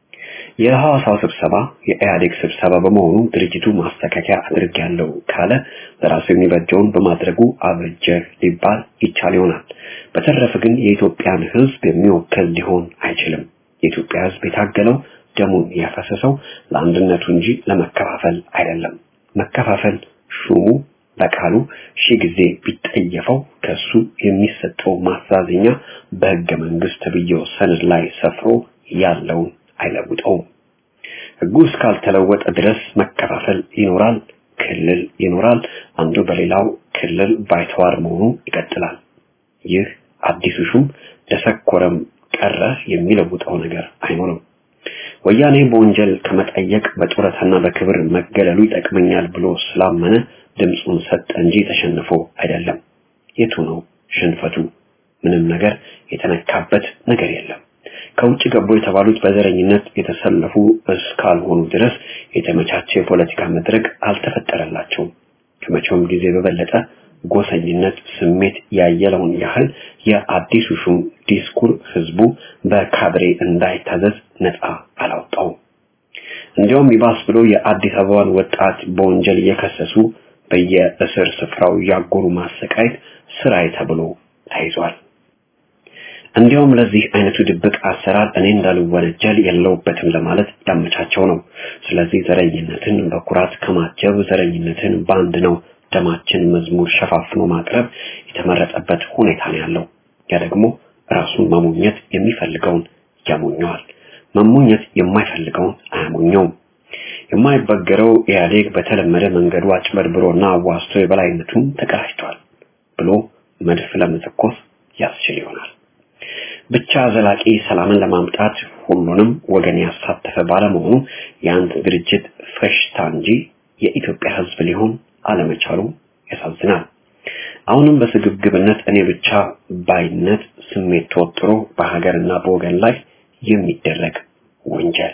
የሐዋሳው ስብሰባ የኢህአዴግ ስብሰባ በመሆኑ ድርጅቱ ማስተካከያ አድርጌያለሁ ካለ በራሱ የሚበጀውን በማድረጉ አበጀ ሊባል ይቻል ይሆናል። በተረፈ ግን የኢትዮጵያን ሕዝብ የሚወክል ሊሆን አይችልም። የኢትዮጵያ ሕዝብ የታገለው ደሙን ያፈሰሰው ለአንድነቱ እንጂ ለመከፋፈል አይደለም። መከፋፈል ሹሙ በቃሉ ሺህ ጊዜ ቢጠየፈው ከሱ የሚሰጠው ማሳዘኛ በሕገ መንግስት ተብዬው ሰነድ ላይ ሰፍሮ ያለውን አይለውጠውም። ሕጉ እስካልተለወጠ ድረስ መከፋፈል ይኖራል፣ ክልል ይኖራል። አንዱ በሌላው ክልል ባይተዋር መሆኑ ይቀጥላል። ይህ አዲሱ ሹም ደሰኮረም ቀረ የሚለውጠው ነገር አይኖርም። ወያኔ በወንጀል ከመጠየቅ በጡረታና በክብር መገለሉ ይጠቅመኛል ብሎ ስላመነ ድምፁን ሰጠ እንጂ ተሸንፎ አይደለም። የቱ ነው ሽንፈቱ? ምንም ነገር የተነካበት ነገር የለም። ከውጭ ገቡ የተባሉት በዘረኝነት የተሰለፉ እስካልሆኑ ድረስ የተመቻቸ የፖለቲካ መድረክ አልተፈጠረላቸውም። ከመቼውም ጊዜ በበለጠ ጎሰኝነት ስሜት ያየለውን ያህል የአዲሱ ሹም ዲስኩር ህዝቡ በካድሬ እንዳይታዘዝ ነፃ አላወጣውም። እንዲያውም ይባስ ብሎ የአዲስ አበባን ወጣት በወንጀል እየከሰሱ በየእስር ስፍራው ያጎሩ ማሰቃየት ስራዬ ተብሎ ተይዟል። እንዲያውም ለዚህ አይነቱ ድብቅ አሰራር እኔ እንዳልወነጀል የለውበትም ለማለት ያመቻቸው ነው። ስለዚህ ዘረኝነትን በኩራት ከማጀብ ዘረኝነትን ባንድ ነው ደማችን መዝሙር ሸፋፍኖ ማቅረብ የተመረጠበት ሁኔታ ነው ያለው። ያ ደግሞ ራሱን መሞኘት የሚፈልገውን ያሞኘዋል፣ መሞኘት የማይፈልገውን አያሞኘውም። የማይበገረው ኢህአዴግ በተለመደ መንገዱ አጭበርብሮና አዋስቶ የበላይነቱን ተቀዳጅቷል ብሎ መድፍ ለመተኮስ ያስችል ይሆናል። ብቻ ዘላቂ ሰላምን ለማምጣት ሁሉንም ወገን ያሳተፈ ባለመሆኑ የአንድ ድርጅት ፈሽታ እንጂ የኢትዮጵያ ሕዝብ ሊሆን አለመቻሉ ያሳዝናል። አሁንም በስግብግብነት እኔ ብቻ ባይነት ስሜት ተወጥሮ በሀገርና በወገን ላይ የሚደረግ ወንጀል።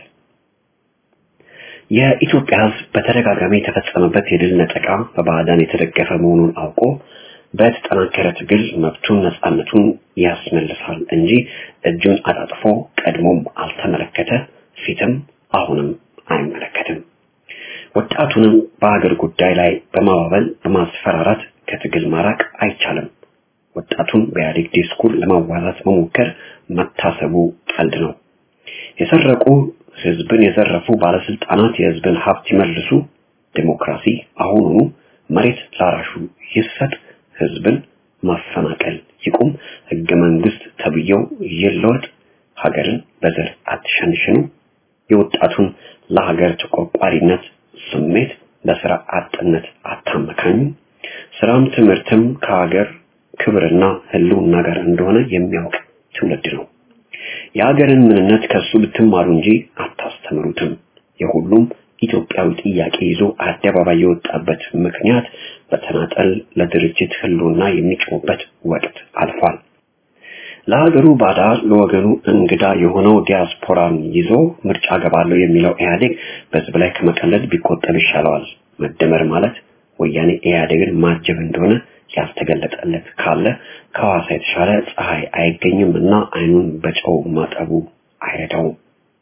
የኢትዮጵያ ሕዝብ በተደጋጋሚ የተፈጸመበት የድል ነጠቃ በባዕዳን የተደገፈ መሆኑን አውቆ በተጠናከረ ትግል መብቱን ነፃነቱን ያስመልሳል እንጂ እጁን አጣጥፎ ቀድሞም አልተመለከተ፣ ፊትም አሁንም አይመለከትም። ወጣቱንም በአገር ጉዳይ ላይ በማባበል በማስፈራራት ከትግል ማራቅ አይቻልም። ወጣቱን በኢህአዴግ ዲስኩር ለማዋዛት መሞከር መታሰቡ ቀልድ ነው። የሰረቁ ህዝብን የዘረፉ ባለስልጣናት የህዝብን ሀብት ይመልሱ፣ ዲሞክራሲ አሁኑኑ መሬት ላራሹ ይሰጥ፣ ህዝብን ማፈናቀል ይቁም፣ ህገ መንግስት ተብየው ይለወጥ፣ ሀገርን በዘር አትሸንሽኑ፣ የወጣቱን ለሀገር ተቆርቋሪነት ስሜት በስራ አጥነት አታመካኙ፣ ስራም ትምህርትም ከሀገር ክብርና ህልውና ጋር እንደሆነ የሚያውቅ ትውልድ ነው። የሀገርን ምንነት ከሱ ብትማሩ እንጂ አታስተምሩትም። የሁሉም ኢትዮጵያዊ ጥያቄ ይዞ አደባባይ የወጣበት ምክንያት በተናጠል ለድርጅት ህልውና የሚጮህበት ወቅት አልፏል። ለሀገሩ ባዳ ለወገኑ እንግዳ የሆነው ዲያስፖራን ይዞ ምርጫ ገባለው የሚለው ኢህአዴግ በህዝብ ላይ ከመቀለድ ቢቆጠብ ይሻለዋል። መደመር ማለት ወያኔ ኢህአዴግን ማጀብ እንደሆነ ያስተገለጠለት ካለ ከዋሳ የተሻለ ፀሐይ አይገኝምና አይኑን በጨው ማጠቡ አይረዳውም።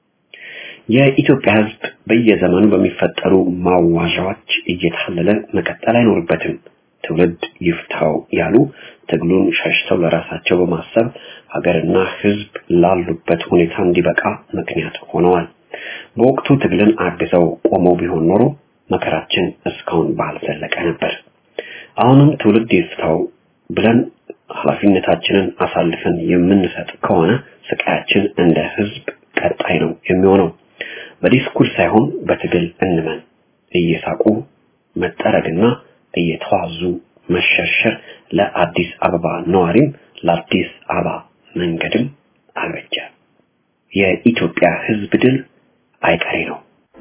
የኢትዮጵያ ህዝብ በየዘመኑ በሚፈጠሩ ማዋዣዎች እየታለለ መቀጠል አይኖርበትም። ትውልድ ይፍታው ያሉ ትግሉን ሸሽተው ለራሳቸው በማሰብ ሀገርና ህዝብ ላሉበት ሁኔታ እንዲበቃ ምክንያት ሆነዋል። በወቅቱ ትግልን አግዘው ቆመው ቢሆን ኖሮ መከራችን እስካሁን ባልዘለቀ ነበር። አሁንም ትውልድ ይፍታው ብለን ኃላፊነታችንን አሳልፈን የምንሰጥ ከሆነ ስቃያችን እንደ ህዝብ ቀጣይ ነው የሚሆነው። በዲስኩር ሳይሆን በትግል እንመን። እየሳቁ መጠረግና እየተዋዙ መሸርሸር ለአዲስ አበባ ነዋሪም ለአዲስ አበባ መንገድም አልበጀ። የኢትዮጵያ ህዝብ ድል አይቀሬ ነው።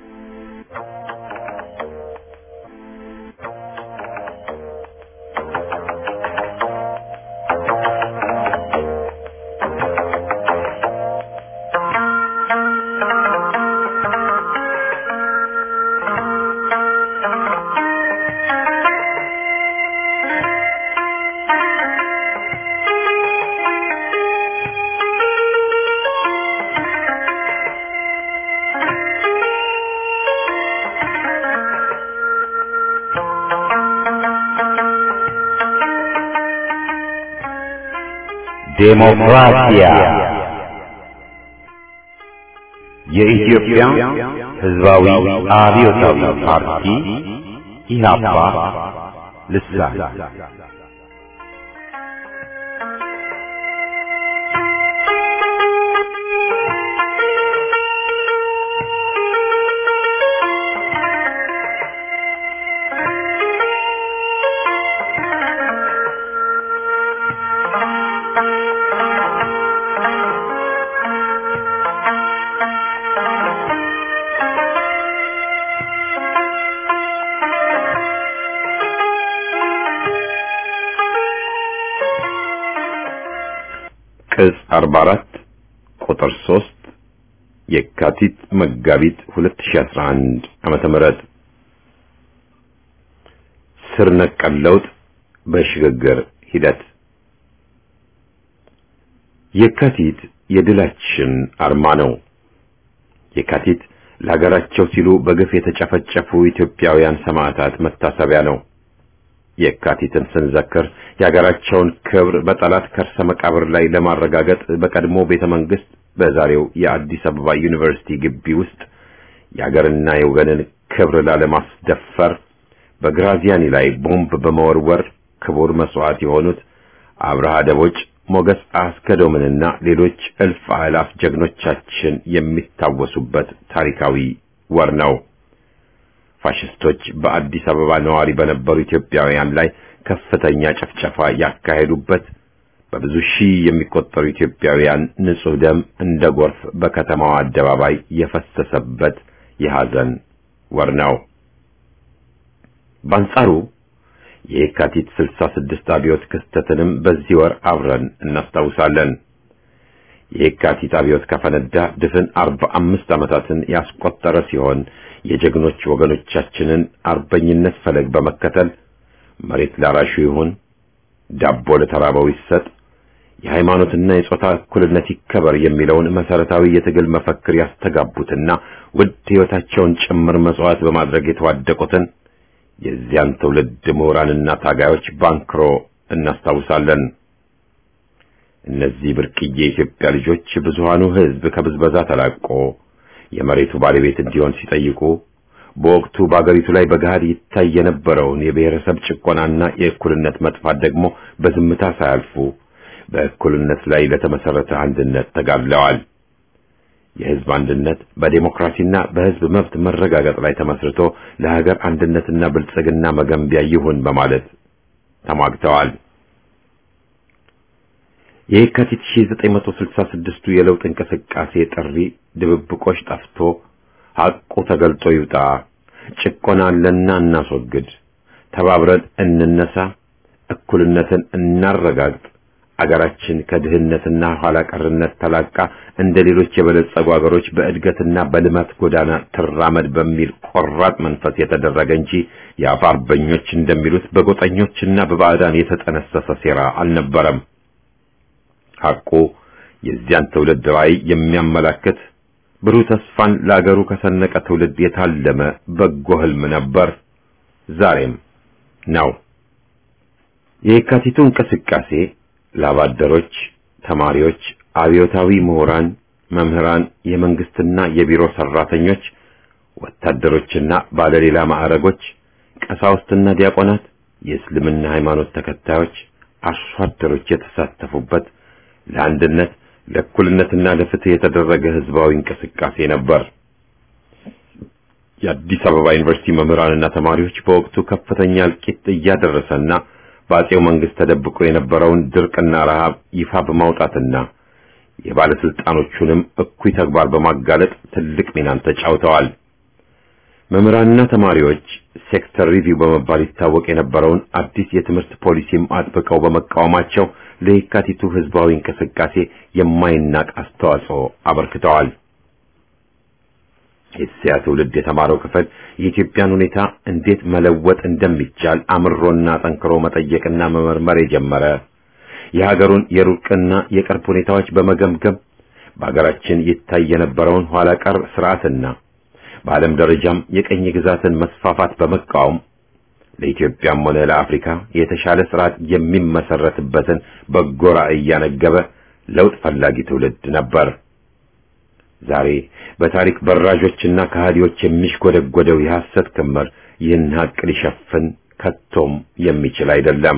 ዴሞክራሲያ የኢትዮጵያ ህዝባዊ አብዮታዊ ፓርቲ ኢህአፓ ልሳን ቅጽ 44 ቁጥር 3 የካቲት መጋቢት 2011 ዓመተ ምህረት ስር ነቀል ለውጥ በሽግግር ሂደት። የካቲት የድላችን አርማ ነው። የካቲት ለሀገራቸው ሲሉ በግፍ የተጨፈጨፉ ኢትዮጵያውያን ሰማዕታት መታሰቢያ ነው። የካቲትን ስንዘክር የሀገራቸውን ክብር በጠላት ከርሰ መቃብር ላይ ለማረጋገጥ በቀድሞ ቤተ መንግስት በዛሬው የአዲስ አበባ ዩኒቨርሲቲ ግቢ ውስጥ የሀገርና የወገንን ክብር ላለማስደፈር በግራዚያኒ ላይ ቦምብ በመወርወር ክቡር መስዋዕት የሆኑት አብርሃ ደቦጭ፣ ሞገስ አስከዶምንና ሌሎች እልፍ አእላፍ ጀግኖቻችን የሚታወሱበት ታሪካዊ ወር ነው። ፋሽስቶች በአዲስ አበባ ነዋሪ በነበሩ ኢትዮጵያውያን ላይ ከፍተኛ ጭፍጨፋ ያካሄዱበት፣ በብዙ ሺህ የሚቆጠሩ ኢትዮጵያውያን ንጹህ ደም እንደ ጎርፍ በከተማው አደባባይ የፈሰሰበት የሐዘን ወር ነው። በአንጻሩ የካቲት 66 አብዮት ክስተትንም በዚህ ወር አብረን እናስታውሳለን። የካቲት አብዮት ከፈነዳ ድፍን 45 ዓመታትን ያስቆጠረ ሲሆን የጀግኖች ወገኖቻችንን አርበኝነት ፈለግ በመከተል መሬት ላራሹ ይሁን፣ ዳቦ ለተራበው ይሰጥ፣ የሃይማኖትና የጾታ እኩልነት ይከበር የሚለውን መሰረታዊ የትግል መፈክር ያስተጋቡትና ውድ ሕይወታቸውን ጭምር መስዋዕት በማድረግ የተዋደቁትን የዚያን ትውልድ ምሁራንና ታጋዮች ባንክሮ እናስታውሳለን። እነዚህ ብርቅዬ የኢትዮጵያ ልጆች ብዙሃኑ ሕዝብ ከብዝበዛ ተላቆ የመሬቱ ባለቤት እንዲሆን ሲጠይቁ በወቅቱ በአገሪቱ ላይ በገሃድ ይታይ የነበረውን የብሔረሰብ ጭቆናና የእኩልነት መጥፋት ደግሞ በዝምታ ሳያልፉ በእኩልነት ላይ ለተመሰረተ አንድነት ተጋድለዋል። የሕዝብ አንድነት በዲሞክራሲና በሕዝብ መብት መረጋገጥ ላይ ተመስርቶ ለሀገር አንድነትና ብልጽግና መገንቢያ ይሁን በማለት ተሟግተዋል። የካቲት 1966 የለውጥ እንቅስቃሴ ጥሪ ድብብቆሽ ጠፍቶ ሐቁ ተገልጦ ይውጣ፣ ጭቆና አለና እናስወግድ፣ ተባብረን እንነሳ፣ እኩልነትን እናረጋግጥ፣ አገራችን ከድህነትና ኋላ ቀርነት ተላቃ እንደ ሌሎች የበለጸጉ አገሮች በእድገትና በልማት ጎዳና ትራመድ በሚል ቆራጥ መንፈስ የተደረገ እንጂ የአፍ አርበኞች እንደሚሉት በጎጠኞችና በባዕዳን የተጠነሰሰ ሴራ አልነበረም። ሐቁ የዚያን ትውልድ ራዕይ የሚያመላክት ብሩህ ተስፋን ለአገሩ ከሰነቀ ትውልድ የታለመ በጎ ህልም ነበር፣ ዛሬም ነው። የካቲቱ እንቅስቃሴ ላባደሮች፣ ተማሪዎች፣ አብዮታዊ ምሁራን፣ መምህራን፣ የመንግስትና የቢሮ ሰራተኞች፣ ወታደሮችና ባለሌላ ማዕረጎች፣ ቀሳውስትና ዲያቆናት፣ የእስልምና ሃይማኖት ተከታዮች፣ አርሶ አደሮች የተሳተፉበት ለአንድነት ለእኩልነትና ለፍትህ የተደረገ ህዝባዊ እንቅስቃሴ ነበር። የአዲስ አበባ ዩኒቨርሲቲ መምህራንና ተማሪዎች በወቅቱ ከፍተኛ እልቂት እያደረሰና በአጼው መንግስት ተደብቆ የነበረውን ድርቅና ረሃብ ይፋ በማውጣትና የባለስልጣኖቹንም እኩይ ተግባር በማጋለጥ ትልቅ ሚናን ተጫውተዋል። መምህራንና ተማሪዎች ሴክተር ሪቪው በመባል ይታወቅ የነበረውን አዲስ የትምህርት ፖሊሲም አጥብቀው በመቃወማቸው ለየካቲቱ ህዝባዊ እንቅስቃሴ የማይናቅ አስተዋጽኦ አበርክተዋል። የዚያ ትውልድ የተማረው ክፍል የኢትዮጵያን ሁኔታ እንዴት መለወጥ እንደሚቻል አምሮና ጠንክሮ መጠየቅና መመርመር የጀመረ፣ የሀገሩን የሩቅና የቅርብ ሁኔታዎች በመገምገም በሀገራችን ይታይ የነበረውን ኋላ ቀር ስርዓትና በዓለም ደረጃም የቀኝ ግዛትን መስፋፋት በመቃወም ለኢትዮጵያም ሆነ ለአፍሪካ የተሻለ ስርዓት የሚመሰረትበትን በጎ ራዕይ ያነገበ ለውጥ ፈላጊ ትውልድ ነበር። ዛሬ በታሪክ በራዦችና ከሃዲዎች የሚሽጎደጎደው የሐሰት ክምር ይህን ሀቅ ሊሸፍን ከቶም የሚችል አይደለም።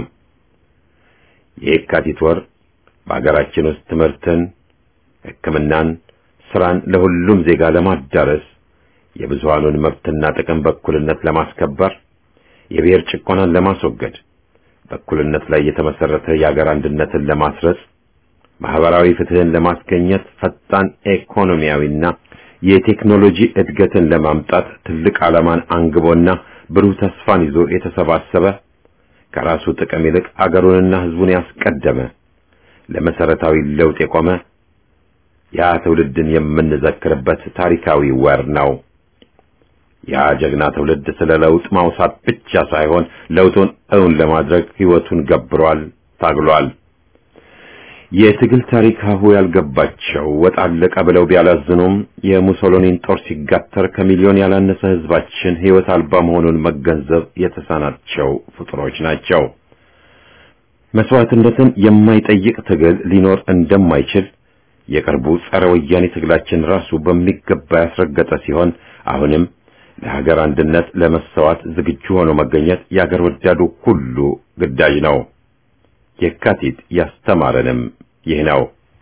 የካቲት ወር በአገራችን ውስጥ ትምህርትን፣ ሕክምናን፣ ስራን ለሁሉም ዜጋ ለማዳረስ የብዙሃኑን መብትና ጥቅም በእኩልነት ለማስከበር የብሔር ጭቆናን ለማስወገድ በእኩልነት ላይ የተመሰረተ የአገር አንድነትን ለማስረጽ ማህበራዊ ፍትህን ለማስገኘት ፈጣን ኢኮኖሚያዊና የቴክኖሎጂ እድገትን ለማምጣት ትልቅ ዓላማን አንግቦና ብሩህ ተስፋን ይዞ የተሰባሰበ ከራሱ ጥቅም ይልቅ አገሩንና ህዝቡን ያስቀደመ ለመሰረታዊ ለውጥ የቆመ ያ ትውልድን የምንዘክርበት ታሪካዊ ወር ነው። ያ ጀግና ትውልድ ስለ ለውጥ ማውሳት ብቻ ሳይሆን ለውጡን እውን ለማድረግ ህይወቱን ገብሯል፣ ታግሏል። የትግል ታሪክ ሀሁ ያልገባቸው ወጥ አለቀ ብለው ቢያላዝኑም የሙሶሎኒን ጦር ሲጋተር ከሚሊዮን ያላነሰ ህዝባችን ህይወት አልባ መሆኑን መገንዘብ የተሳናቸው ፍጡሮች ናቸው። መስዋዕትነትን የማይጠይቅ ትግል ሊኖር እንደማይችል የቅርቡ ጸረ ወያኔ ትግላችን ራሱ በሚገባ ያስረገጠ ሲሆን አሁንም ለሀገር አንድነት ለመሰዋት ዝግጁ ሆኖ መገኘት የሀገር ወዳዱ ሁሉ ግዳጅ ነው። የካቲት ያስተማረንም ይህ ነው።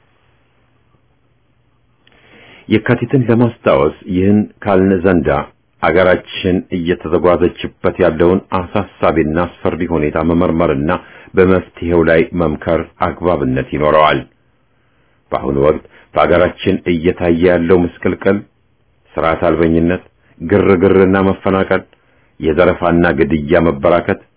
የካቲትን ለማስታወስ ይህን ካልን ዘንዳ አገራችን እየተዘጓዘችበት ያለውን አሳሳቢና አስፈሪ ሁኔታ መመርመርና በመፍትሄው ላይ መምከር አግባብነት ይኖረዋል። በአሁኑ ወቅት በአገራችን እየታየ ያለው ምስቅልቅል፣ ስርዓት አልበኝነት፣ ግርግርና መፈናቀል፣ የዘረፋና ግድያ መበራከት፣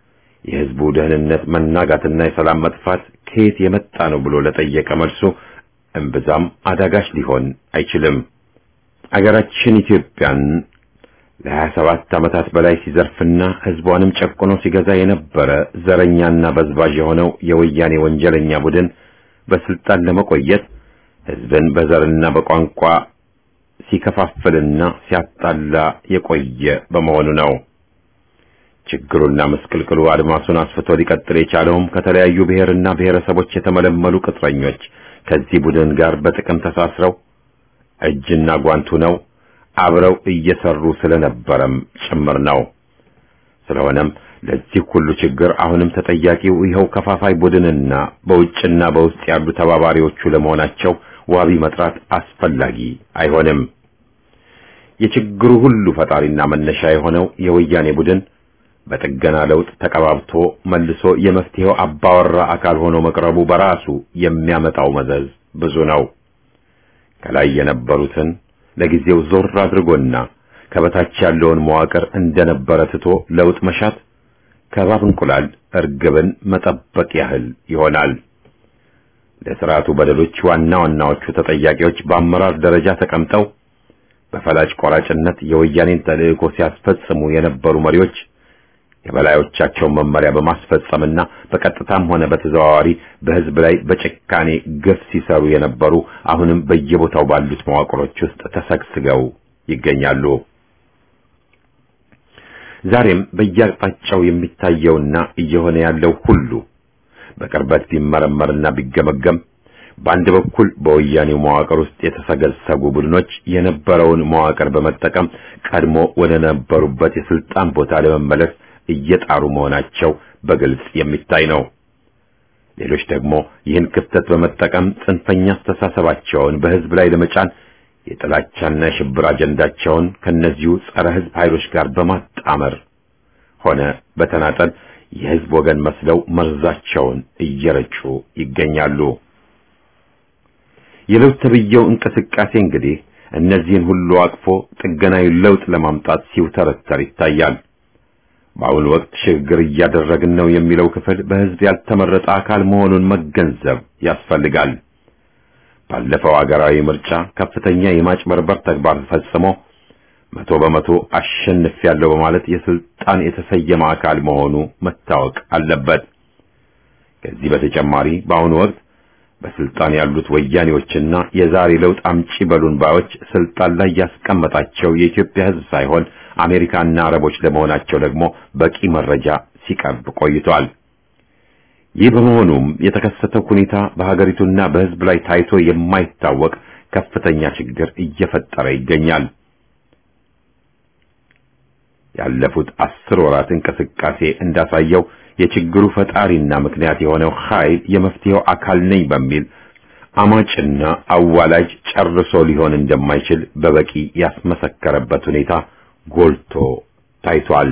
የህዝቡ ደህንነት መናጋትና የሰላም መጥፋት ከየት የመጣ ነው ብሎ ለጠየቀ መልሱ እምብዛም አዳጋች ሊሆን አይችልም። አገራችን ኢትዮጵያን ለ27 ዓመታት በላይ ሲዘርፍና ህዝቧንም ጨቁኖ ሲገዛ የነበረ ዘረኛና በዝባዥ የሆነው የወያኔ ወንጀለኛ ቡድን በስልጣን ለመቆየት ህዝብን በዘርና በቋንቋ ሲከፋፍልና ሲያጣላ የቆየ በመሆኑ ነው። ችግሩና መስቀልቅሉ አድማሱን አስፍቶ ሊቀጥል የቻለውም ከተለያዩ ብሔርና ብሔረሰቦች የተመለመሉ ቅጥረኞች ከዚህ ቡድን ጋር በጥቅም ተሳስረው እጅና ጓንቱ ነው አብረው እየሰሩ ስለነበረም ጭምር ነው። ስለሆነም ለዚህ ሁሉ ችግር አሁንም ተጠያቂው ይኸው ከፋፋይ ቡድንና በውጭና በውስጥ ያሉ ተባባሪዎቹ ለመሆናቸው ዋቢ መጥራት አስፈላጊ አይሆንም። የችግሩ ሁሉ ፈጣሪና መነሻ የሆነው የወያኔ ቡድን በጥገና ለውጥ ተቀባብቶ መልሶ የመፍትሄው አባወራ አካል ሆኖ መቅረቡ በራሱ የሚያመጣው መዘዝ ብዙ ነው። ከላይ የነበሩትን ለጊዜው ዞር አድርጎና ከበታች ያለውን መዋቅር እንደነበረ ትቶ ለውጥ መሻት ከባብ እንቁላል እርግብን መጠበቅ ያህል ይሆናል። ለሥርዓቱ በደሎች ዋና ዋናዎቹ ተጠያቂዎች በአመራር ደረጃ ተቀምጠው በፈላጭ ቆራጭነት የወያኔን ተልእኮ ሲያስፈጽሙ የነበሩ መሪዎች የበላዮቻቸውን መመሪያ በማስፈጸምና በቀጥታም ሆነ በተዘዋዋሪ በሕዝብ ላይ በጭካኔ ግፍ ሲሰሩ የነበሩ አሁንም በየቦታው ባሉት መዋቅሮች ውስጥ ተሰግስገው ይገኛሉ። ዛሬም በየአቅጣጫው የሚታየውና እየሆነ ያለው ሁሉ በቅርበት ቢመረመርና ቢገመገም በአንድ በኩል በወያኔው መዋቅር ውስጥ የተሰገሰጉ ቡድኖች የነበረውን መዋቅር በመጠቀም ቀድሞ ወደ ነበሩበት የስልጣን ቦታ ለመመለስ እየጣሩ መሆናቸው በግልጽ የሚታይ ነው። ሌሎች ደግሞ ይህን ክፍተት በመጠቀም ጽንፈኛ አስተሳሰባቸውን በሕዝብ ላይ ለመጫን የጥላቻና የሽብር አጀንዳቸውን ከነዚሁ ጸረ ሕዝብ ኃይሎች ጋር በማጣመር ሆነ በተናጠል የሕዝብ ወገን መስለው መርዛቸውን እየረጩ ይገኛሉ። የለውጥ ተብዬው እንቅስቃሴ እንግዲህ እነዚህን ሁሉ አቅፎ ጥገናዊ ለውጥ ለማምጣት ሲውተረተር ይታያል። በአሁኑ ወቅት ሽግግር እያደረግን ነው የሚለው ክፍል በሕዝብ ያልተመረጠ አካል መሆኑን መገንዘብ ያስፈልጋል። ባለፈው ሀገራዊ ምርጫ ከፍተኛ የማጭበርበር ተግባር ፈጽሞ 100% አሸንፊያለሁ በማለት የስልጣን የተሰየመ አካል መሆኑ መታወቅ አለበት። ከዚህ በተጨማሪ በአሁኑ ወቅት በስልጣን ያሉት ወያኔዎችና የዛሬ ለውጥ አምጪ በሉን ባዮች ስልጣን ላይ ያስቀመጣቸው የኢትዮጵያ ሕዝብ ሳይሆን አሜሪካና አረቦች ለመሆናቸው ደግሞ በቂ መረጃ ሲቀርብ ቆይቷል። ይህ በመሆኑም የተከሰተው ሁኔታ በሀገሪቱና በሕዝብ ላይ ታይቶ የማይታወቅ ከፍተኛ ችግር እየፈጠረ ይገኛል። ያለፉት 10 ወራት እንቅስቃሴ እንዳሳየው የችግሩ ፈጣሪና ምክንያት የሆነው ኃይል የመፍትሄው አካል ነኝ በሚል አማጭና አዋላጅ ጨርሶ ሊሆን እንደማይችል በበቂ ያስመሰከረበት ሁኔታ ጎልቶ ታይቷል።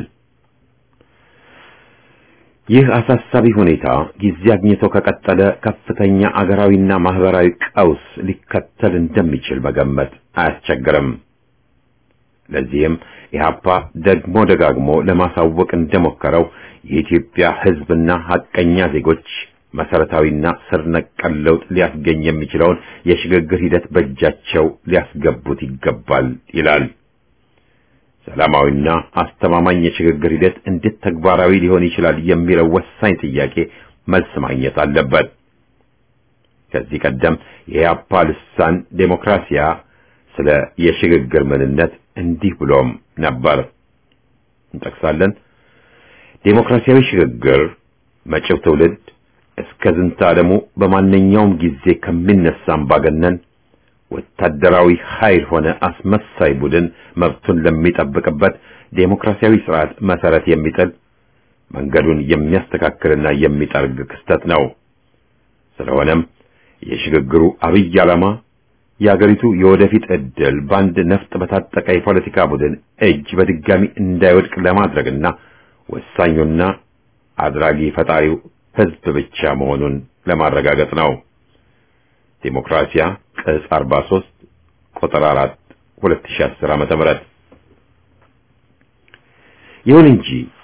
ይህ አሳሳቢ ሁኔታ ጊዜ አግኝቶ ከቀጠለ ከፍተኛ አገራዊና ማህበራዊ ቀውስ ሊከተል እንደሚችል መገመት አያስቸግርም። ለዚህም ኢህአፓ ደግሞ ደጋግሞ ለማሳወቅ እንደሞከረው የኢትዮጵያ ሕዝብና ሐቀኛ ዜጎች መሰረታዊና ስር ነቀል ለውጥ ሊያስገኝ የሚችለውን የሽግግር ሂደት በእጃቸው ሊያስገቡት ይገባል ይላል። ሰላማዊና አስተማማኝ የሽግግር ሂደት እንዴት ተግባራዊ ሊሆን ይችላል የሚለው ወሳኝ ጥያቄ መልስ ማግኘት አለበት። ከዚህ ቀደም የኢህአፓ ልሳን ዴሞክራሲያ ስለ የሽግግር ምንነት እንዲህ ብሎም ነበር። እንጠቅሳለን። ዴሞክራሲያዊ ሽግግር መጪው ትውልድ እስከ ዝንታለሙ በማንኛውም ጊዜ ከሚነሳ አምባገነን ወታደራዊ ኃይል ሆነ አስመሳይ ቡድን መብቱን ለሚጠብቅበት ዴሞክራሲያዊ ስርዓት መሰረት የሚጥል መንገዱን የሚያስተካክልና የሚጠርግ ክስተት ነው። ስለሆነም የሽግግሩ አብይ ዓላማ የአገሪቱ የወደፊት ዕድል በአንድ ነፍጥ በታጠቀ የፖለቲካ ቡድን እጅ በድጋሚ እንዳይወድቅ ለማድረግና ወሳኙና አድራጊ ፈጣሪው ሕዝብ ብቻ መሆኑን ለማረጋገጥ ነው። ዴሞክራሲያ ቅጽ 43 ቁጥር 4 2010 ዓ.ም። ይሁን እንጂ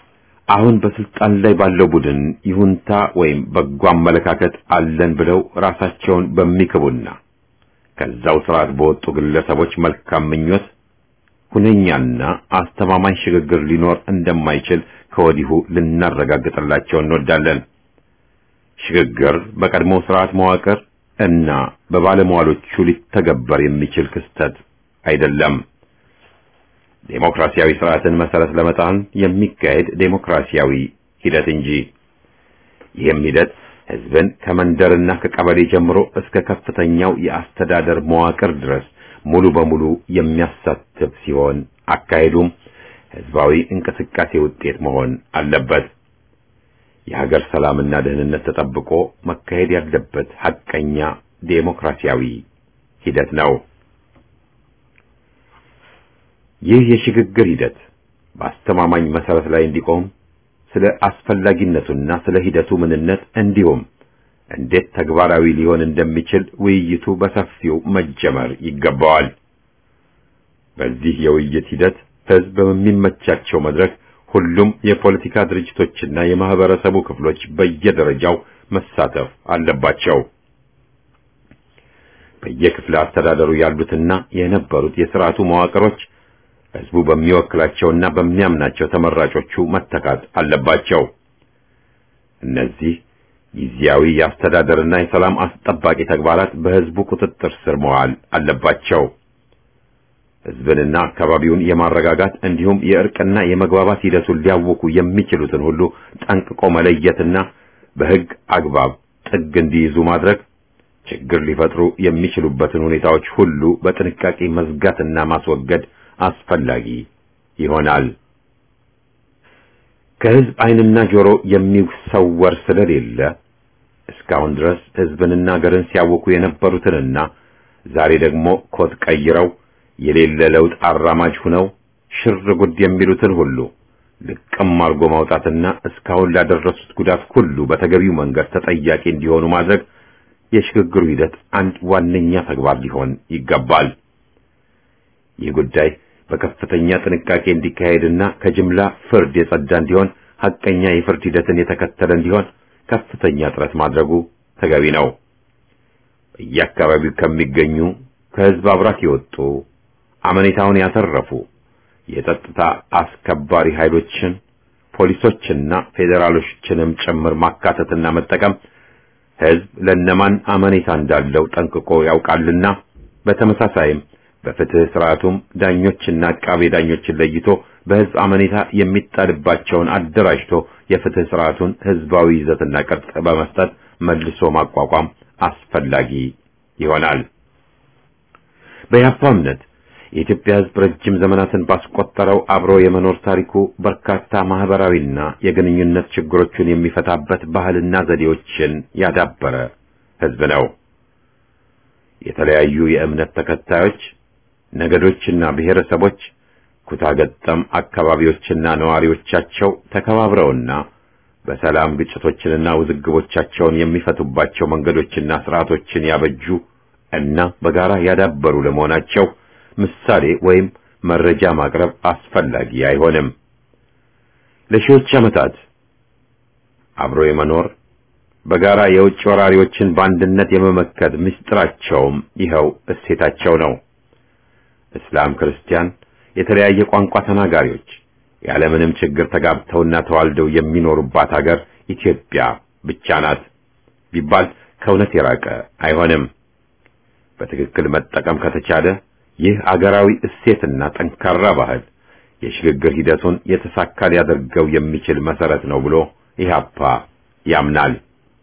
አሁን በስልጣን ላይ ባለው ቡድን ይሁንታ ወይም በጎ አመለካከት አለን ብለው ራሳቸውን በሚክቡና ከዛው ስርዓት በወጡ ግለሰቦች መልካም ምኞት ሁነኛና አስተማማኝ ሽግግር ሊኖር እንደማይችል ከወዲሁ ልናረጋግጥላቸው እንወዳለን። ሽግግር በቀድሞ ስርዓት መዋቅር እና በባለሟሎቹ ሊተገበር የሚችል ክስተት አይደለም። ዴሞክራሲያዊ ስርዓትን መሰረት ለመጣል የሚካሄድ ዴሞክራሲያዊ ሂደት እንጂ። ይህም ሂደት ህዝብን ከመንደርና ከቀበሌ ጀምሮ እስከ ከፍተኛው የአስተዳደር መዋቅር ድረስ ሙሉ በሙሉ የሚያሳትፍ ሲሆን አካሄዱም ህዝባዊ እንቅስቃሴ ውጤት መሆን አለበት። የሀገር ሰላምና ደህንነት ተጠብቆ መካሄድ ያለበት ሐቀኛ ዴሞክራሲያዊ ሂደት ነው። ይህ የሽግግር ሂደት በአስተማማኝ መሰረት ላይ እንዲቆም ስለ አስፈላጊነቱና ስለ ሂደቱ ምንነት እንዲሁም እንዴት ተግባራዊ ሊሆን እንደሚችል ውይይቱ በሰፊው መጀመር ይገባዋል። በዚህ የውይይት ሂደት ህዝብ በሚመቻቸው መድረክ ሁሉም የፖለቲካ ድርጅቶችና የማህበረሰቡ ክፍሎች በየደረጃው መሳተፍ አለባቸው። በየክፍለ አስተዳደሩ ያሉትና የነበሩት የሥርዓቱ መዋቅሮች ህዝቡ በሚወክላቸውና በሚያምናቸው ተመራጮቹ መተካት አለባቸው። እነዚህ ጊዜያዊ የአስተዳደርና የሰላም አስጠባቂ ተግባራት በህዝቡ ቁጥጥር ስር መዋል አለባቸው። ህዝብንና አካባቢውን የማረጋጋት እንዲሁም የእርቅና የመግባባት ሂደቱን ሊያውኩ የሚችሉትን ሁሉ ጠንቅቆ መለየትና በህግ አግባብ ጥግ እንዲይዙ ማድረግ፣ ችግር ሊፈጥሩ የሚችሉበትን ሁኔታዎች ሁሉ በጥንቃቄ መዝጋትና ማስወገድ አስፈላጊ ይሆናል። ከህዝብ ዓይንና ጆሮ የሚሰወር ስለሌለ እስካሁን ድረስ ህዝብንና ሀገርን ሲያውኩ የነበሩትንና ዛሬ ደግሞ ኮት ቀይረው የሌለ ለውጥ አራማጅ ሆነው ሽር ጉድ የሚሉትን ሁሉ ልቅም አርጎ ማውጣትና እስካሁን ላደረሱት ጉዳት ሁሉ በተገቢው መንገድ ተጠያቂ እንዲሆኑ ማድረግ የሽግግሩ ሂደት አንድ ዋነኛ ተግባር ሊሆን ይገባል። ይህ ጉዳይ በከፍተኛ ጥንቃቄ እንዲካሄድና ከጅምላ ፍርድ የጸዳ እንዲሆን ሐቀኛ የፍርድ ሂደትን የተከተለ እንዲሆን ከፍተኛ ጥረት ማድረጉ ተገቢ ነው። በየአካባቢው ከሚገኙ ከህዝብ አብራክ የወጡ አመኔታውን ያተረፉ የጸጥታ አስከባሪ ኃይሎችን ፖሊሶችና ፌዴራሎችንም ጭምር ማካተትና መጠቀም ህዝብ ለነማን አመኔታ እንዳለው ጠንቅቆ ያውቃልና በተመሳሳይም በፍትህ ስርዓቱም ዳኞችና አቃቤ ዳኞችን ለይቶ በህዝብ አመኔታ የሚጣልባቸውን አደራጅቶ የፍትህ ስርዓቱን ህዝባዊ ይዘትና ቅርጽ በመስጠት መልሶ ማቋቋም አስፈላጊ ይሆናል። በኢህአፓ እምነት የኢትዮጵያ ህዝብ ረጅም ዘመናትን ባስቆጠረው አብሮ የመኖር ታሪኩ በርካታ ማህበራዊና የግንኙነት ችግሮችን የሚፈታበት ባህልና ዘዴዎችን ያዳበረ ህዝብ ነው። የተለያዩ የእምነት ተከታዮች፣ ነገዶችና ብሔረሰቦች፣ ኩታገጠም አካባቢዎችና ነዋሪዎቻቸው ተከባብረውና በሰላም ግጭቶችንና ውዝግቦቻቸውን የሚፈቱባቸው መንገዶችና ስርዓቶችን ያበጁ እና በጋራ ያዳበሩ ለመሆናቸው ምሳሌ ወይም መረጃ ማቅረብ አስፈላጊ አይሆንም። ለሺዎች ዓመታት አብሮ የመኖር በጋራ የውጭ ወራሪዎችን በአንድነት የመመከት ምስጢራቸውም ይኸው እሴታቸው ነው። እስላም፣ ክርስቲያን፣ የተለያየ ቋንቋ ተናጋሪዎች ያለምንም ችግር ተጋብተውና ተዋልደው የሚኖሩባት ሀገር ኢትዮጵያ ብቻ ናት ቢባል ከእውነት የራቀ አይሆንም። በትክክል መጠቀም ከተቻለ ይህ አገራዊ እሴትና ጠንካራ ባህል የሽግግር ሂደቱን የተሳካ ሊያደርገው የሚችል መሰረት ነው ብሎ ኢህአፓ ያምናል።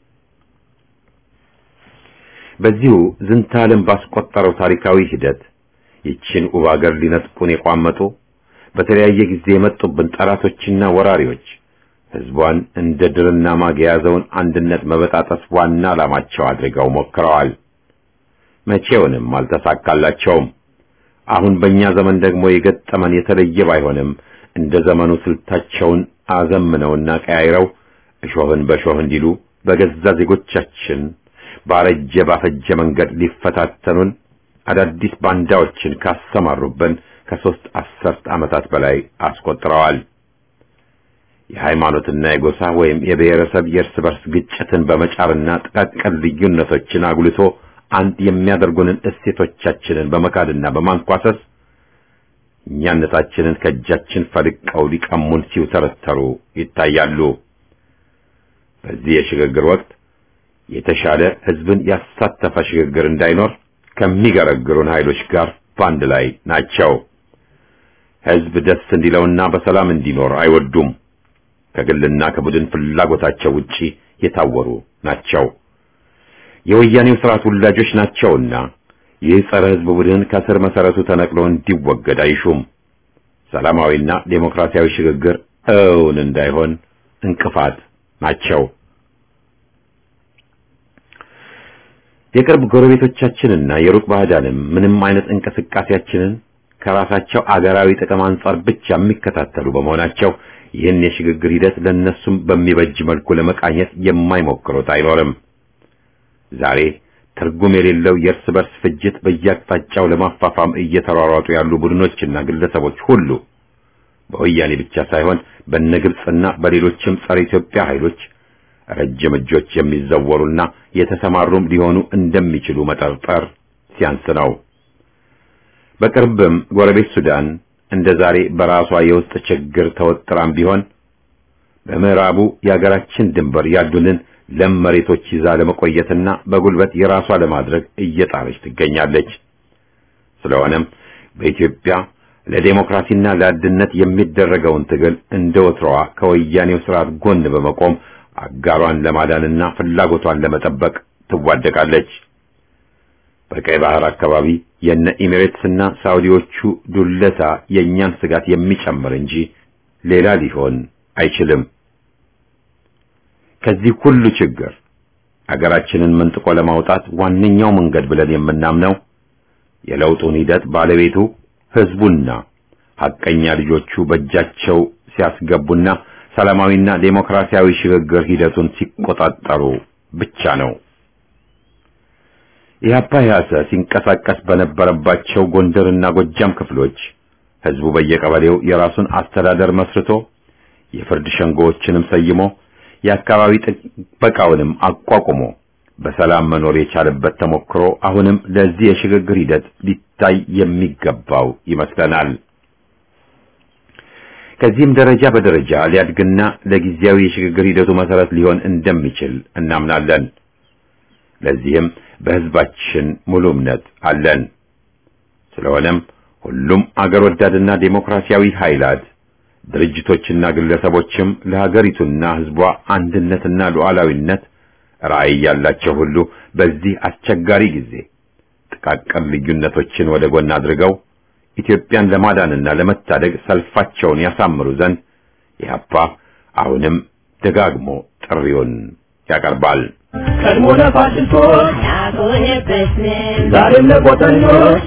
በዚሁ ዝንታለም ባስቆጠረው ታሪካዊ ሂደት ይችን ውብ አገር ሊነጥቁን የቋመጡ በተለያየ ጊዜ የመጡብን ጠላቶችና ወራሪዎች ህዝቧን እንደ ድርና ማግ የያዘውን አንድነት መበጣጠስ ዋና ዓላማቸው አድርገው ሞክረዋል። መቼውንም አልተሳካላቸውም። አሁን በእኛ ዘመን ደግሞ የገጠመን የተለየ ባይሆንም እንደ ዘመኑ ስልታቸውን አዘምነውና ቀያይረው እሾህን በሾህ እንዲሉ በገዛ ዜጎቻችን ባረጀ ባፈጀ መንገድ ሊፈታተኑን አዳዲስ ባንዳዎችን ካሰማሩብን ከ3 አስርት ዓመታት በላይ አስቆጥረዋል። የሃይማኖትና የጎሳ ወይም የብሔረሰብ የእርስ በርስ ግጭትን በመጫርና ጥቃቅን ልዩነቶችን አጉልቶ አንድ የሚያደርጉንን እሴቶቻችንን በመካድና በማንኳሰስ እኛነታችንን ከእጃችን ፈልቀው ሊቀሙን ሲውተረተሩ ይታያሉ። በዚህ የሽግግር ወቅት የተሻለ ህዝብን ያሳተፈ ሽግግር እንዳይኖር ከሚገረግሩን ኃይሎች ጋር ባንድ ላይ ናቸው። ህዝብ ደስ እንዲለውና በሰላም እንዲኖር አይወዱም። ከግልና ከቡድን ፍላጎታቸው ውጪ የታወሩ ናቸው። የወያኔው ስርዓት ወላጆች ናቸውና ይህ ጸረ ህዝብ ቡድን ከስር መሰረቱ ተነቅሎ እንዲወገድ አይሹም። ሰላማዊና ዴሞክራሲያዊ ሽግግር እውን እንዳይሆን እንቅፋት ናቸው። የቅርብ ጎረቤቶቻችንና የሩቅ ባዕዳንም ምንም አይነት እንቅስቃሴያችንን ከራሳቸው አገራዊ ጥቅም አንጻር ብቻ የሚከታተሉ በመሆናቸው ይህን የሽግግር ሂደት ለነሱም በሚበጅ መልኩ ለመቃኘት የማይሞክሩት አይኖርም። ዛሬ ትርጉም የሌለው የእርስ በርስ ፍጅት በየአቅጣጫው ለማፋፋም እየተሯሯጡ ያሉ ቡድኖችና ግለሰቦች ሁሉ በወያኔ ብቻ ሳይሆን በነግብጽና በሌሎችም ጸረ ኢትዮጵያ ኃይሎች ረጅም እጆች የሚዘወሩና የተሰማሩም ሊሆኑ እንደሚችሉ መጠርጠር ሲያንስ ነው። በቅርብም ጎረቤት ሱዳን እንደ ዛሬ በራሷ የውስጥ ችግር ተወጥራም ቢሆን በምዕራቡ የሀገራችን ድንበር ያሉንን ለም መሬቶች ይዛ ለመቆየትና በጉልበት የራሷ ለማድረግ እየጣረች ትገኛለች። ስለሆነም በኢትዮጵያ ለዲሞክራሲና ለአንድነት የሚደረገውን ትግል እንደወትሮዋ ከወያኔው ስርዓት ጎን በመቆም አጋሯን ለማዳንና ፍላጎቷን ለመጠበቅ ትዋደቃለች። በቀይ ባህር አካባቢ የነ ኤሚሬትስና ሳውዲዎቹ ዱለታ የኛን ስጋት የሚጨምር እንጂ ሌላ ሊሆን አይችልም። ከዚህ ሁሉ ችግር አገራችንን መንጥቆ ለማውጣት ዋነኛው መንገድ ብለን የምናምነው የለውጡን ሂደት ባለቤቱ ህዝቡና ሐቀኛ ልጆቹ በእጃቸው ሲያስገቡና ሰላማዊና ዴሞክራሲያዊ ሽግግር ሂደቱን ሲቆጣጠሩ ብቻ ነው። ኢህአፓ ሲንቀሳቀስ በነበረባቸው ጎንደርና ጎጃም ክፍሎች ህዝቡ በየቀበሌው የራሱን አስተዳደር መስርቶ የፍርድ ሸንጎዎችንም ሰይሞ የአካባቢ ጥበቃውንም አቋቁሞ በሰላም መኖር የቻለበት ተሞክሮ አሁንም ለዚህ የሽግግር ሂደት ሊታይ የሚገባው ይመስለናል። ከዚህም ደረጃ በደረጃ ሊያድግና ለጊዜያዊ የሽግግር ሂደቱ መሰረት ሊሆን እንደሚችል እናምናለን። ለዚህም በህዝባችን ሙሉ እምነት አለን። ስለሆነም ሁሉም አገር ወዳድና ዴሞክራሲያዊ ኃይላት ድርጅቶችና ግለሰቦችም ለሀገሪቱና ህዝቧ አንድነትና ሉዓላዊነት ራዕይ ያላቸው ሁሉ በዚህ አስቸጋሪ ጊዜ ጥቃቅን ልዩነቶችን ወደ ጎን አድርገው ኢትዮጵያን ለማዳንና ለመታደግ ሰልፋቸውን ያሳምሩ ዘንድ ኢህአፓ አሁንም ደጋግሞ ጥሪውን ያቀርባል። ቀድሞ ለፋሽስቶች ዛሬም ለቆጠኞች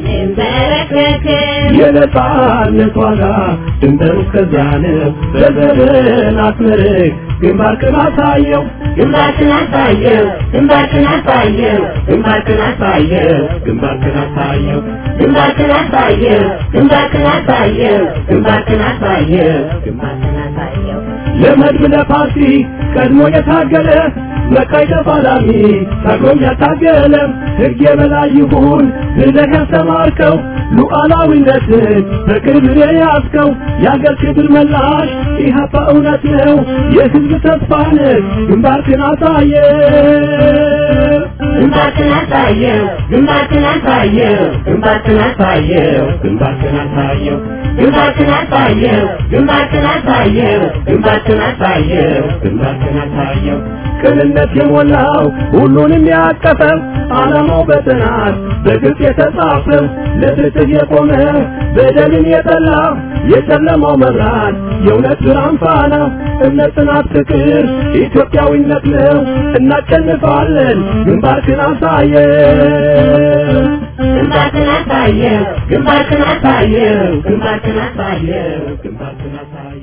የነጻነት ዋጋ ድንበሩ እስከዚያን በዘመን አስመርቅ ግንባርክን አሳየው ግንባርክን አሳየው ግንባርክን አሳየው ግንባርክን አሳየው ግንባርክን አሳየው ግንባርክን አሳየው ግንባርክን አሳየው ግንባርክን አሳየው ግንባርክን አሳየው ለመድብ ለፓርቲ ቀድሞ የታገለ መካይ ተፋላሚ ታግሎም ያታገለ ሕግ የበላይ ይሁን ብለህ ያስተማርከው ሉዓላዊነትን በቅርብ የያዝከው የአገር ክብር መላሽ ኢህአፓ እውነት ነው የህዝብ ተስፋ ነህ ግንባርክን አሳየው ግንባርክን አሳየው ግንባርክን አሳየው ግንባርክን አሳየው ግንባርክን አሳየው ግንባርክን አሳየው ግንባርክን አሳየው ግንባርክን አሳየው ግንባርክን አሳየው ቅንነት የሞላው ሁሉንም ያቀፈው ዓላማው በጥናት በግልጽ የተጻፈው ለፍትህ የቆመ በደልን የጠላ የጨለማው መብራት የእውነት ብርሃን ፋና እምነት፣ ጽናት፣ ፍቅር ኢትዮጵያዊነት ነው። እናሸንፋለን። ግንባርክን አሳየው ግንባርክን አሳየው ግንባርክን አሳየው ግንባርክን አሳየው ግንባርክን አሳየው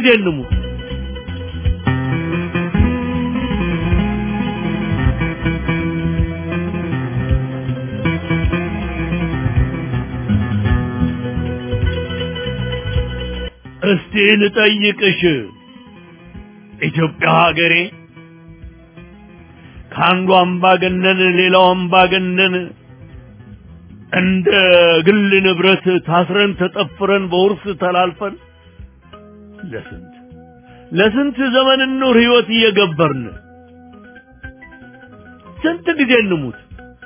ጊዜ እንሙት? እስቲ ልጠይቅሽ ኢትዮጵያ ሀገሬ ከአንዱ አምባገነን ሌላው አምባገነን እንደ ግል ንብረት ታስረን ተጠፍረን በውርስ ተላልፈን ለስንት ዘመን ኑር ህይወት እየገበርን ስንት ጊዜ እንሙት?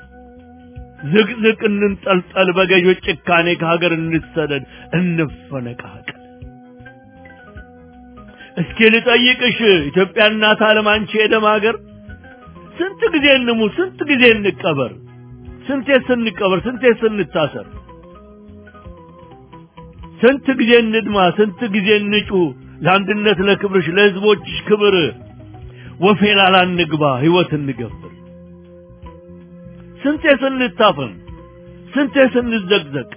ዝቅዝቅ እንንጠልጠል በገዦች ጭካኔ ከሀገር እንሰደድ እንፈነቃቀል። እስኪ ልጠይቅሽ ኢትዮጵያ እናት ዓለም አንቺ የደም ሀገር ስንት ጊዜ እንሙት? ስንት ጊዜ እንቀበር? ስንቴ ስንቀበር? ስንቴ ስንታሰር? ስንት ጊዜ እንድማ? ስንት ጊዜ እንጩ? ለአንድነት ለክብርሽ ለህዝቦችሽ ክብር ወፌላላ እንግባ ህይወት እንገብር። ስንቴ ስንታፈን? ስንቴ ስንዘቅዘቅ?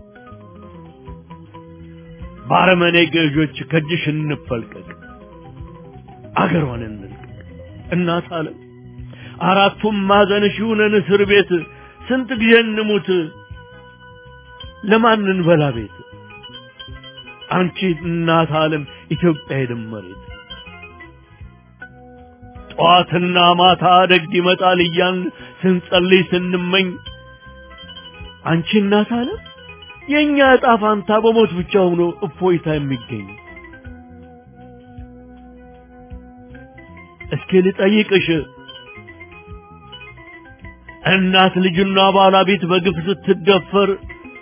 ባረመኔ ገዦች ከጅሽ እንፈልቀቅ አገሯን እንልቀቅ። እናት ዓለም አራቱም ማዕዘንሽ ይሁነን እስር ቤት ስንት ጊዜ እንሙት? ለማን እንበላ ቤት? አንቺ እናት ዓለም ኢትዮጵያ የደመሬት ጧትና ማታ ደግ ይመጣል እያን ስንጸልይ ስንመኝ አንቺ እናት ዓለም የኛ ዕጣ ፋንታ በሞት ብቻ ሆኖ እፎይታ የሚገኝ እስኪ ልጠይቅሽ እናት ልጅና ባለቤት በግፍ ስትደፈር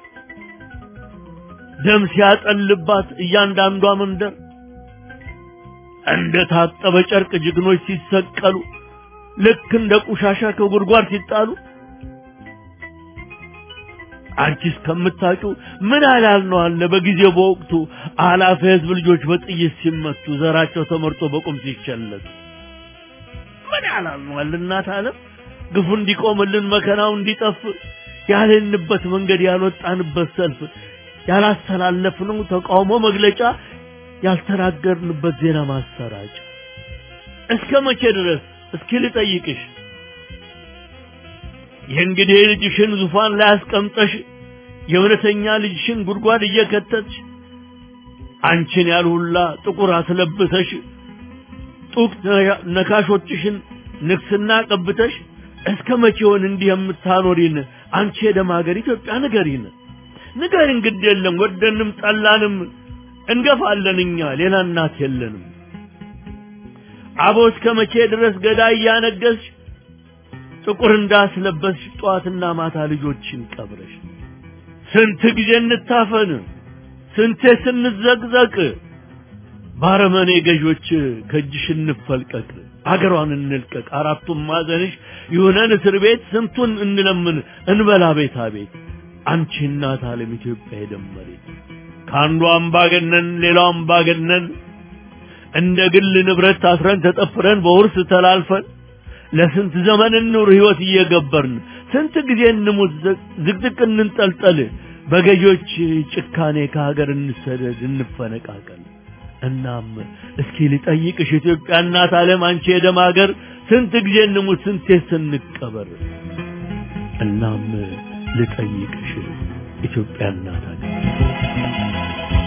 ደም ሲያጠልባት እያንዳንዷ መንደር እንደ ታጠበ ጨርቅ ጀግኖች ሲሰቀሉ ልክ እንደ ቆሻሻ ከጉድጓድ ሲጣሉ አንቺ እስከምታውቂው ምን አላል ነው አለ በጊዜው በወቅቱ አላፍ ህዝብ ልጆች በጥይት ሲመቱ ዘራቸው ተመርጦ በቁም ሲቸለቱ ምን አላል ነው አለ እናት ዓለም ግፉ እንዲቆምልን መከራው እንዲጠፍ ያለንበት መንገድ ያልወጣንበት ሰልፍ ያላስተላለፍነው ተቃውሞ መግለጫ ያልተናገርንበት ዜና ማሰራጫ እስከ መቼ ድረስ? እስኪ ልጠይቅሽ የእንግዲህ ልጅሽን ዙፋን ላይ አስቀምጠሽ የእውነተኛ ልጅሽን ጉድጓድ እየከተትሽ አንቺን ያልሁላ ጥቁር አስለብሰሽ ጡቅ ነካሾችሽን ንግስና ቀብተሽ እስከ መቼ ሆን እንዲህ የምታኖሪን አንቺ የደም ሀገር ኢትዮጵያ ንገሪን ንገሪን ግድ የለም ወደንም ጠላንም እንገፋለን እኛ ሌላ እናት የለንም አቦ እስከ መቼ ድረስ ገዳይ ያነገስሽ ጥቁር እንዳስለበስሽ ጧትና ማታ ልጆችን ቀብረሽ ስንት ጊዜ እንታፈን ስንቴ ስንዘቅዘቅ ባረመኔ ገዦች ከጅሽ እንፈልቀቅ አገሯን እንልቀቅ አራቱም ማዕዘንሽ ይሁነን እስር ቤት ስንቱን እንለምን እንበላ ቤት አቤት አንቺ እናት ዓለም ኢትዮጵያ የደመሬት ካንዱ አምባገነን ሌላው አምባገነን እንደ ግል ንብረት ታስረን ተጠፍረን በውርስ ተላልፈን ለስንት ዘመን ኑር ህይወት እየገበርን ስንት ጊዜ እንሙት ዝቅዝቅ እንንጠልጠል በገዦች ጭካኔ ከሀገር እንሰደድ እንፈነቃቀል። እናም እስኪ ልጠይቅሽ ኢትዮጵያ እናት ዓለም አንቺ የደም ሀገር ስንት ጊዜ እንሙት ስንቴ ስንቀበር? እናም ልጠይቅሽ ኢትዮጵያ እናት ሀገር